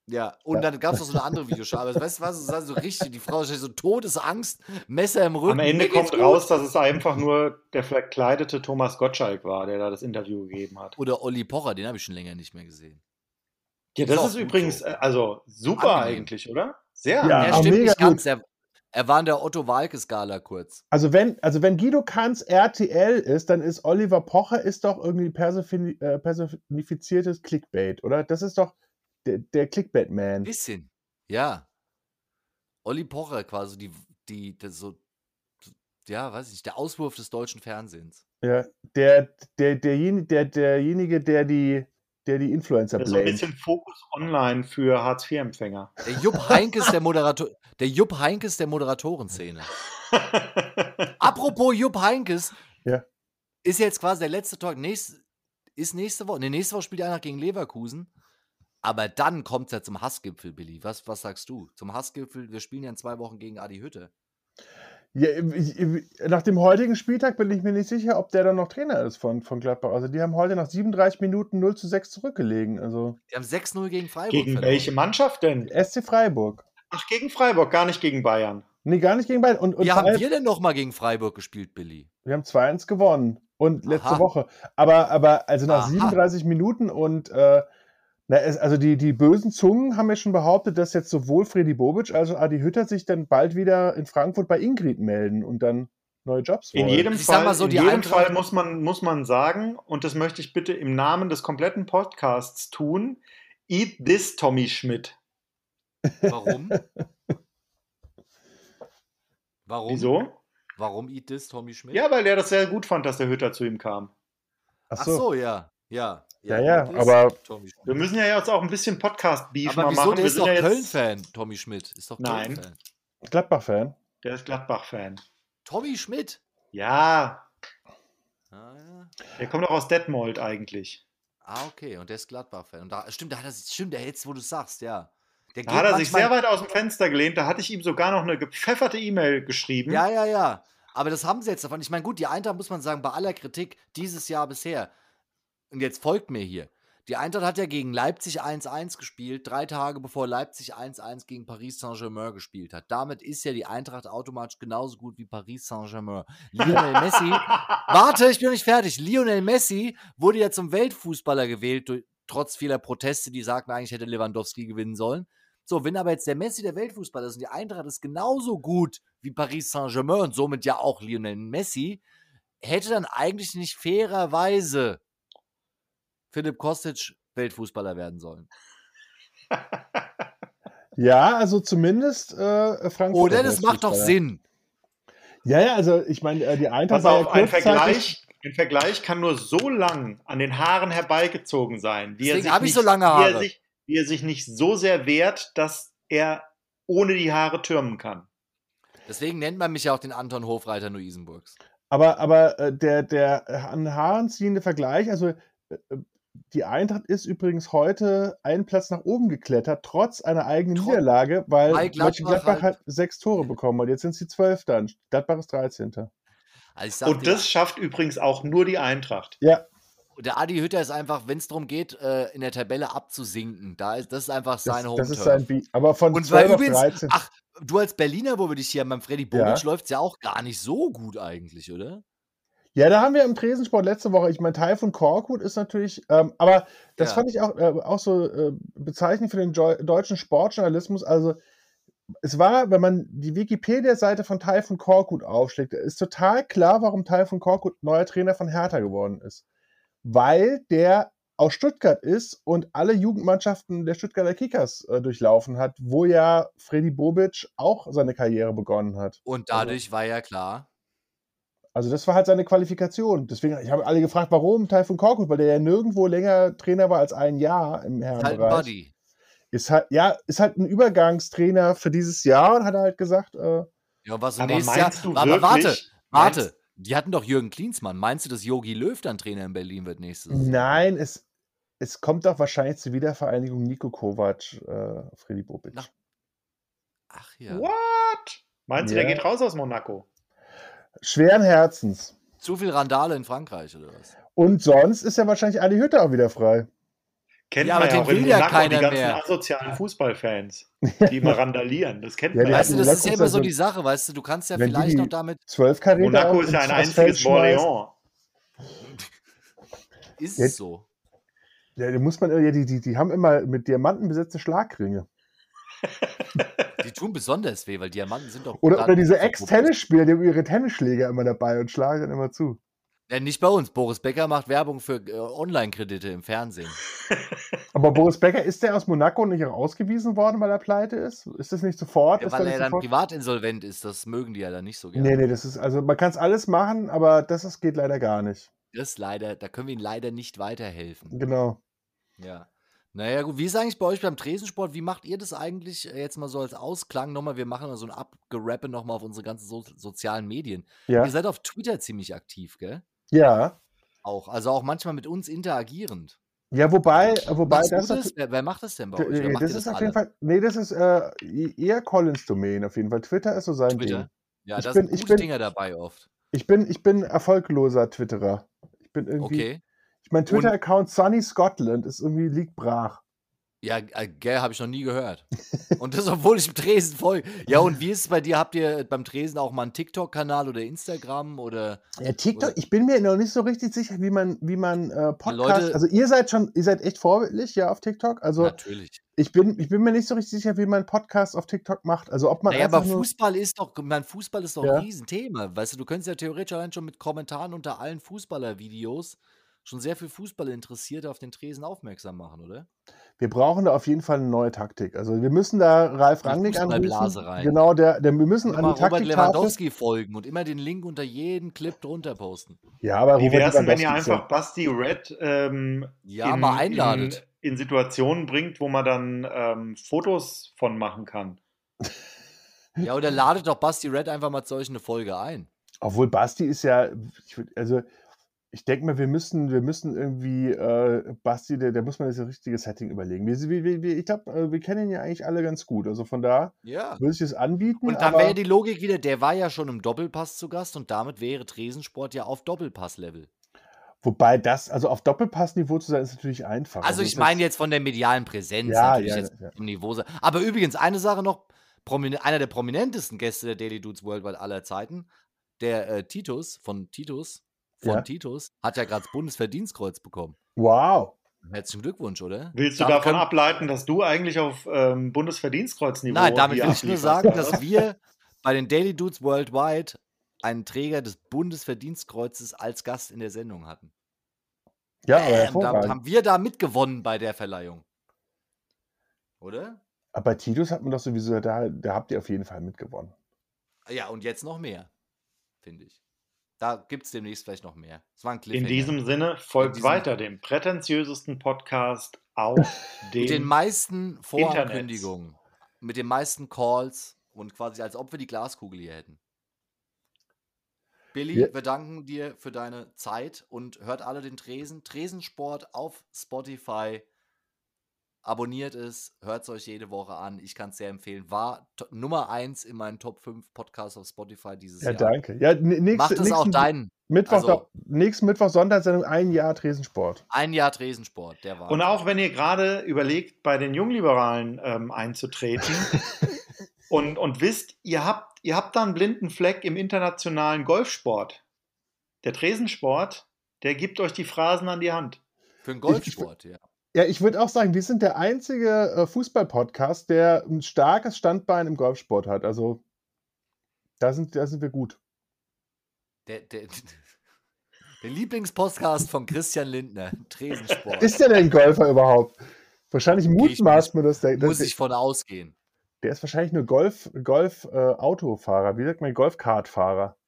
Ja, und dann gab es noch so eine andere Videoschau. Aber weißt du was, es war so richtig, die Frau hatte so Todesangst, Messer im Rücken. Am Ende mir geht's kommt gut. raus, dass es einfach nur der verkleidete Thomas Gottschalk war, der da das Interview gegeben hat. Oder Olli Pocher, den habe ich schon länger nicht mehr gesehen. Ja, Ist das auch ist gut übrigens, so. äh, also super Angenehm. eigentlich, oder? Sehr Ja, Ja, aber stimmt mega nicht gut. ganz. Er, er war in der Otto-Walke-Skala kurz. Also wenn, also wenn Guido Kanz R T L ist, dann ist Oliver Pocher ist doch irgendwie persifini äh, personifiziertes Clickbait, oder? Das ist doch der, der Clickbait-Man. Bisschen. Ja. Olli Pocher quasi, die, die, das so, ja, weiß ich nicht, der Auswurf des deutschen Fernsehens. Ja, der, der, derjenige, der, derjenige, der die, der die Influencer Das ist so ein blamet. bisschen Fokus online für Hartz vier Empfänger. Der Jupp Heynckes der Moderator, der Jupp Heynckes der Moderatorenszene. Apropos Jupp Heynckes, Ja. ist jetzt quasi der letzte Talk. Nächst, ist nächste Woche. Ne, nächste Woche spielt die Eintracht gegen Leverkusen. Aber dann kommt es ja zum Hassgipfel, Billy. Was, was sagst du? Zum Hassgipfel, wir spielen ja in zwei Wochen gegen Adi Hütte. Ja, ich, ich, nach dem heutigen Spieltag bin ich mir nicht sicher, ob der dann noch Trainer ist von, von Gladbach. Also die haben heute nach siebenunddreißig Minuten null zu sechs zurückgelegen. Also Die haben sechs null gegen Freiburg Gegen verloren. welche Mannschaft denn? S C Freiburg. Ach, gegen Freiburg, gar nicht gegen Bayern. Nee, gar nicht gegen beide. Und, und Wie vor haben allem, wir denn noch mal gegen Freiburg gespielt, Billy? wir haben zwei eins gewonnen. Und letzte Aha. Woche. Aber, aber also nach Aha. siebenunddreißig Minuten und äh, na, es, also die, die bösen Zungen haben ja schon behauptet, dass jetzt sowohl Freddy Bobic als auch Adi Hütter sich dann bald wieder in Frankfurt bei Ingrid melden und dann neue Jobs wollen. In jedem Ich sag Fall, mal so, in die jedem Eintracht- Fall muss, man, muss man sagen, und das möchte ich bitte im Namen des kompletten Podcasts tun, eat this, Tommy Schmidt. Warum? Warum? Wieso? Warum eat this, Tommy Schmidt? Ja, weil der das sehr gut fand, dass der Hütter zu ihm kam. Ach Ach so. so, ja. Ja, Ja, ja, eat this, aber- Tommy Schmidt. Wir müssen ja jetzt auch ein bisschen Podcast-Beef Aber mal wieso? machen. Der Wir ist sind doch ja jetzt, Köln-Fan, Tommy Schmidt. Ist doch Nein. Köln-Fan. Gladbach-Fan. Der ist Gladbach-Fan. Tommy Schmidt? Ja, Ah, ja. der kommt auch aus Detmold eigentlich. Ah, okay. Und der ist Gladbach-Fan. Und da, stimmt, da hat er sich, stimmt, der jetzt, wo du sagst, ja. Der Da hat er sich manchmal- sehr weit aus dem Fenster gelehnt. Da hatte ich ihm sogar noch eine gepfefferte E-Mail geschrieben. Ja, ja, ja. Aber das haben sie jetzt davon. Ich meine, gut, die Eintracht, muss man sagen, bei aller Kritik dieses Jahr bisher, und jetzt folgt mir hier, die Eintracht hat ja gegen Leipzig eins eins gespielt, drei Tage bevor Leipzig eins eins gegen Paris Saint-Germain gespielt hat. Damit ist ja die Eintracht automatisch genauso gut wie Paris Saint-Germain. Lionel Messi, warte, ich bin noch nicht fertig. Lionel Messi wurde ja zum Weltfußballer gewählt, durch, trotz vieler Proteste, die sagten, eigentlich hätte Lewandowski gewinnen sollen. So, wenn aber jetzt der Messi der Weltfußballer ist und die Eintracht ist genauso gut wie Paris Saint-Germain und somit ja auch Lionel Messi, hätte dann eigentlich nicht fairerweise Philipp Kostic Weltfußballer werden sollen. Ja, also zumindest äh, Frankfurt. Oder das macht doch Sinn. Ja, ja, also ich meine, äh, die Eintracht Pass war ja auf, ein kurzzeitig- Vergleich, ein Vergleich kann nur so lang an den Haaren herbeigezogen sein, wie er Deswegen sich hab ich nicht, so lange Wie Haare. er, sich, wie er sich nicht so sehr wehrt, dass er ohne die Haare türmen kann. Deswegen nennt man mich ja auch den Anton Hofreiter Neu-Isenburgs. Aber, aber äh, der, der an Haaren ziehende Vergleich, also äh, die Eintracht ist übrigens heute einen Platz nach oben geklettert, trotz einer eigenen Trotz- Niederlage, weil weil Gladbach Mönchengladbach halt- hat sechs Tore bekommen und jetzt sind sie zwölf dann. Gladbach ist dreizehnter Also ich sag Und dir, das schafft übrigens auch nur die Eintracht. Ja, der Adi Hütter ist einfach, wenn es darum geht, äh, in der Tabelle abzusinken, da ist, das ist einfach das, sein das ist Home-Turf. sein Beat. Aber von Und weil zwölf auf übrigens, dreizehn. ach, du als Berliner, wo wir dich hier haben, beim Freddy Bobic, Ja. läuft es ja auch gar nicht so gut eigentlich, oder? Ja, da haben wir im Tresensport letzte Woche, ich meine, Taifun Korkut ist natürlich, ähm, aber das Ja. fand ich auch, äh, auch so äh, bezeichnend für den jo deutschen Sportjournalismus. Also, es war, wenn man die Wikipedia-Seite von Taifun Korkut aufschlägt, ist total klar, warum Taifun Korkut neuer Trainer von Hertha geworden ist. Weil der aus Stuttgart ist und alle Jugendmannschaften der Stuttgarter Kickers äh, durchlaufen hat, wo ja Freddy Bobic auch seine Karriere begonnen hat. Und dadurch war ja klar, Also das war halt seine Qualifikation. Deswegen, ich habe alle gefragt, warum Taifun Korkut, weil der ja nirgendwo länger Trainer war als ein Jahr im ist halt ein Herrenbereich. Buddy. Ist halt, ja, ist halt ein Übergangstrainer für dieses Jahr und hat halt gesagt, äh, Ja, was so Aber nächstes meinst Jahr. du Aber warte, wirklich- warte. meinst- Die hatten doch Jürgen Klinsmann. Meinst du, dass Jogi Löw dann Trainer in Berlin wird nächstes Jahr? nein, es, es kommt doch wahrscheinlich zur Wiedervereinigung Niko Kovac, äh, Freddy Bobic. Na, Ach ja. What? Meinst du, der Ja. geht raus aus Monaco? Schweren Herzens. Zu viel Randale in Frankreich, oder was? Und sonst ist ja wahrscheinlich Adi Hütter auch wieder frei. Kennt Ja, man aber ja den auch in will ja Monaco, die keiner ganzen mehr. asozialen Fußballfans, die immer randalieren. Das kennt Ja, man die ja. Weißt du, hatten das in ist ja letzter immer so Zeit die Sache, weißt du, du kannst ja Wenn die vielleicht noch die damit. zwölf Karäter Monaco auf, ist ja ein aufs Feld einziges schmeißen. Bordeaux. Ist Ja, es so? ja, da muss man, ja, die, die, die haben immer mit Diamanten besetzte Schlagringe. Die tun besonders weh, weil Diamanten sind doch Oder, gerade oder diese so robust. Ex-Tennisspieler, die haben ihre Tennisschläger immer dabei und schlagen dann immer zu. Ja, nicht bei uns. Boris Becker macht Werbung für äh, Online-Kredite im Fernsehen. Aber Boris Becker, ist der aus Monaco nicht auch ausgewiesen worden, weil er pleite ist? Ist das nicht sofort? Ja, ist weil das er nicht dann sofort? privat insolvent ist, das mögen die ja dann nicht so gerne. Nee, nee, das ist, also man kann es alles machen, aber das ist, geht leider gar nicht. Das leider, da können wir ihnen leider nicht weiterhelfen. Genau. Ja. Naja, gut, wie ist eigentlich bei euch beim Tresensport? Wie macht ihr das eigentlich äh, jetzt mal so als Ausklang nochmal? Wir machen mal so ein Abgerappe nochmal auf unsere ganzen so sozialen Medien. Ja. Ihr seid auf Twitter ziemlich aktiv, gell? Ja. Auch. Also auch manchmal mit uns interagierend. Ja, wobei, wobei Machst du das, das? Wer, wer macht das denn bei euch? Oder das macht ihr ist das auf alle? jeden Fall, nee, das ist äh, eher Collins Domain auf jeden Fall. Twitter ist so sein Twitter? Ding. Ja, Ich da bin- sind ich gute bin- Dinger dabei oft. Ich bin, ich bin erfolgloser Twitterer. Ich bin irgendwie, Okay. ich mein Twitter-Account Sunny Scotland ist irgendwie liegt brach. Ja, äh, gell, habe ich noch nie gehört. Und das, obwohl ich im Tresen folge. Ja, und wie ist es bei dir? Habt ihr beim Tresen auch mal einen TikTok-Kanal oder Instagram oder? Ja, TikTok, Oder- ich bin mir noch nicht so richtig sicher, wie man, wie man äh, Podcast, Leute- also ihr seid schon, ihr seid echt vorbildlich, ja, auf TikTok. Also Natürlich. ich bin, ich bin mir nicht so richtig sicher, wie man Podcast auf TikTok macht. Also ob man Naja, einfach aber nur, Fußball ist doch, mein Fußball ist doch Ja. ein Riesenthema. Weißt du, du könntest ja theoretisch allein schon mit Kommentaren unter allen Fußballer-Videos schon sehr viel Fußballinteressierte auf den Tresen aufmerksam machen, oder? wir brauchen da auf jeden Fall eine neue Taktik. Also wir müssen da Ralf Die Rangnick Fußballblase anrufen. rein. Genau, der, der, wir müssen Und an immer die Robert Taktiktafel. Lewandowski folgen und immer den Link unter jeden Clip drunter posten. Ja, aber Wie Robert wäre es denn, wenn ihr Lewandowski ist einfach Basti Red ähm, Ja, in, mal einladet. in, in Situationen bringt, wo man dann ähm, Fotos von machen kann? Ja, oder ladet doch Basti Red einfach mal zu euch eine Folge ein. Obwohl Basti ist ja, ich würd, also ich denke mal, wir müssen, wir müssen irgendwie, äh, Basti, der, der muss man das richtige Setting überlegen. Wir, wir, wir, ich glaube, äh, wir kennen ihn ja eigentlich alle ganz gut. Also von da Ja. würde ich es anbieten. Und dann aber wäre die Logik wieder, der war ja schon im Doppelpass zu Gast und damit wäre Tresensport ja auf Doppelpass-Level. wobei das, also auf Doppelpassniveau zu sein, ist natürlich einfach. Also ich das- meine jetzt von der medialen Präsenz Ja, natürlich ja, jetzt ja. im Niveau. se- Aber übrigens, eine Sache noch, promine- einer der prominentesten Gäste der Daily Dudes Worldwide aller Zeiten, der äh, Titus von Titus, von Ja. Titus, hat ja gerade das Bundesverdienstkreuz bekommen. Wow. Herzlichen Glückwunsch, oder? Willst du Damit davon können- ableiten, dass du eigentlich auf ähm, Bundesverdienstkreuzniveau Nein, damit hier will ich nur ablieferst, sagen, oder dass was? wir bei den Daily Dudes Worldwide einen Träger des Bundesverdienstkreuzes als Gast in der Sendung hatten. Ja, aber Ähm, damit hervorragend. haben wir da mitgewonnen bei der Verleihung. Oder? Aber bei Titus hat man doch sowieso, da, da habt ihr auf jeden Fall mitgewonnen. Ja, und jetzt noch mehr, finde ich. Da gibt es demnächst vielleicht noch mehr. Es war ein In Cliffhanger. diesem Sinne, folgt In diesem- weiter dem prätentiösesten Podcast auf Mit den dem meisten Vorankündigungen, mit den meisten Calls und quasi als ob wir die Glaskugel hier hätten. Billy, Ja. wir danken dir für deine Zeit und hört alle den Tresen. Tresensport auf Spotify. Abonniert es, hört es euch jede Woche an. Ich kann es sehr empfehlen. War to- Nummer eins in meinen Top fünf Podcasts auf Spotify dieses Ja, Jahr. danke. Ja, n- nächste, Macht es auch nächsten deinen. Mittwoch, also- da- nächsten Mittwoch Sonntagssendung, ein Jahr Tresensport. Ein Jahr Tresensport, der war. Und auch wenn ihr gerade überlegt, bei den Jungliberalen ähm, einzutreten und, und wisst, ihr habt, ihr habt da einen blinden Fleck im internationalen Golfsport. Der Tresensport, der gibt euch die Phrasen an die Hand. Für einen Golfsport, ja. Ja, ich würde auch sagen, wir sind der einzige äh, Fußball-Podcast, der ein starkes Standbein im Golfsport hat. Also da sind, da sind wir gut. Der, der, der Lieblingspodcast von Christian Lindner, Tresensport. Ist der denn Golfer überhaupt? Wahrscheinlich ich mutmaßt man das. Der, Muss der, ich von ausgehen. der ist wahrscheinlich nur Golf, Golf äh, Autofahrer. Wie sagt man, Golfkartfahrer?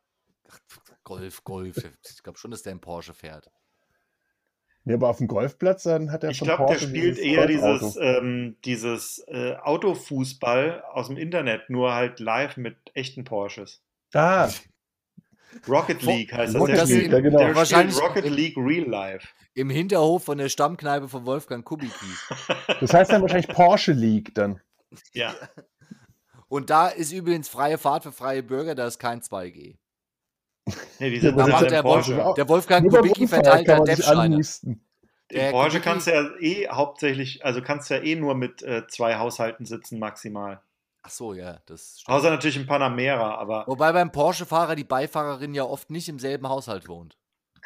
Golf, Golf. Ich glaube schon, dass der einen Porsche fährt. Ja, aber auf dem Golfplatz dann hat er Ich von glaube, der Porsche spielt dieses eher Golfauto. dieses, ähm, dieses äh, Autofußball aus dem Internet, nur halt live mit echten Porsches. Ah, Rocket League heißt das. Rocket Der League, spielt, ja, genau. der Wahrscheinlich spielt Rocket im- League Real Life. Im Hinterhof von der Stammkneipe von Wolfgang Kubicki. das heißt dann wahrscheinlich Porsche League dann. Ja. Und da ist übrigens freie Fahrt für freie Bürger, da ist kein zwei G. Nee, die Ja, sind aber Da das alle macht im der, Porsche. Wolf, der Wolfgang Nur beim Kubicki Unfall verteilt kann da man sich Deppscheine. anhusten. Im Der Porsche Kubicki- kannst du ja eh hauptsächlich, also kannst du ja eh nur mit äh, zwei Haushalten sitzen maximal. Ach so, ja, das stimmt. Außer natürlich im Panamera, aber Wobei beim Porsche-Fahrer die Beifahrerin ja oft nicht im selben Haushalt wohnt.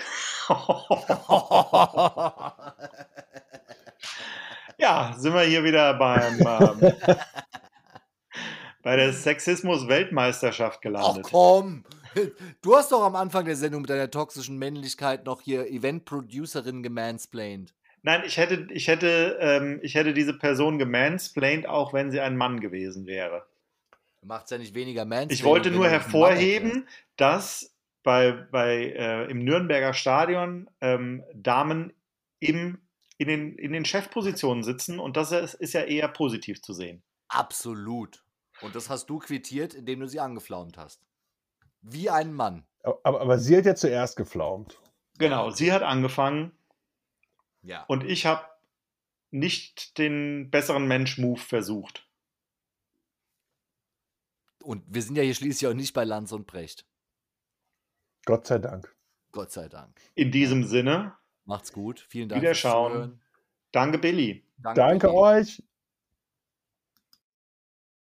ja, sind wir hier wieder beim ähm, bei der Sexismus-Weltmeisterschaft Ach gelandet. komm! Du hast doch am Anfang der Sendung mit deiner toxischen Männlichkeit noch hier Event-Producerin gemansplained. Nein, ich hätte, ich hätte, ähm, ich hätte diese Person gemansplained, auch wenn sie ein Mann gewesen wäre. Macht es ja nicht weniger Mansplaining. Ich wollte wenn nur du diesen Mann erklärst. hervorheben, dass bei, bei, äh, im Nürnberger Stadion ähm, Damen im, in, den, in den Chefpositionen sitzen und das ist, ist ja eher positiv zu sehen. Absolut. Und das hast du quittiert, indem du sie angeflaumt hast. Wie ein Mann. Aber, aber sie hat ja zuerst geflaumt. Genau, sie hat angefangen Ja. und ich habe nicht den besseren Mensch-Move versucht. Und wir sind ja hier schließlich auch nicht bei Lanz und Brecht. Gott sei Dank. Gott sei Dank. In diesem Sinne, Macht's gut. Vielen Dank fürs Wiederschauen. Zuhören. Danke Billy. Danke Billy. euch.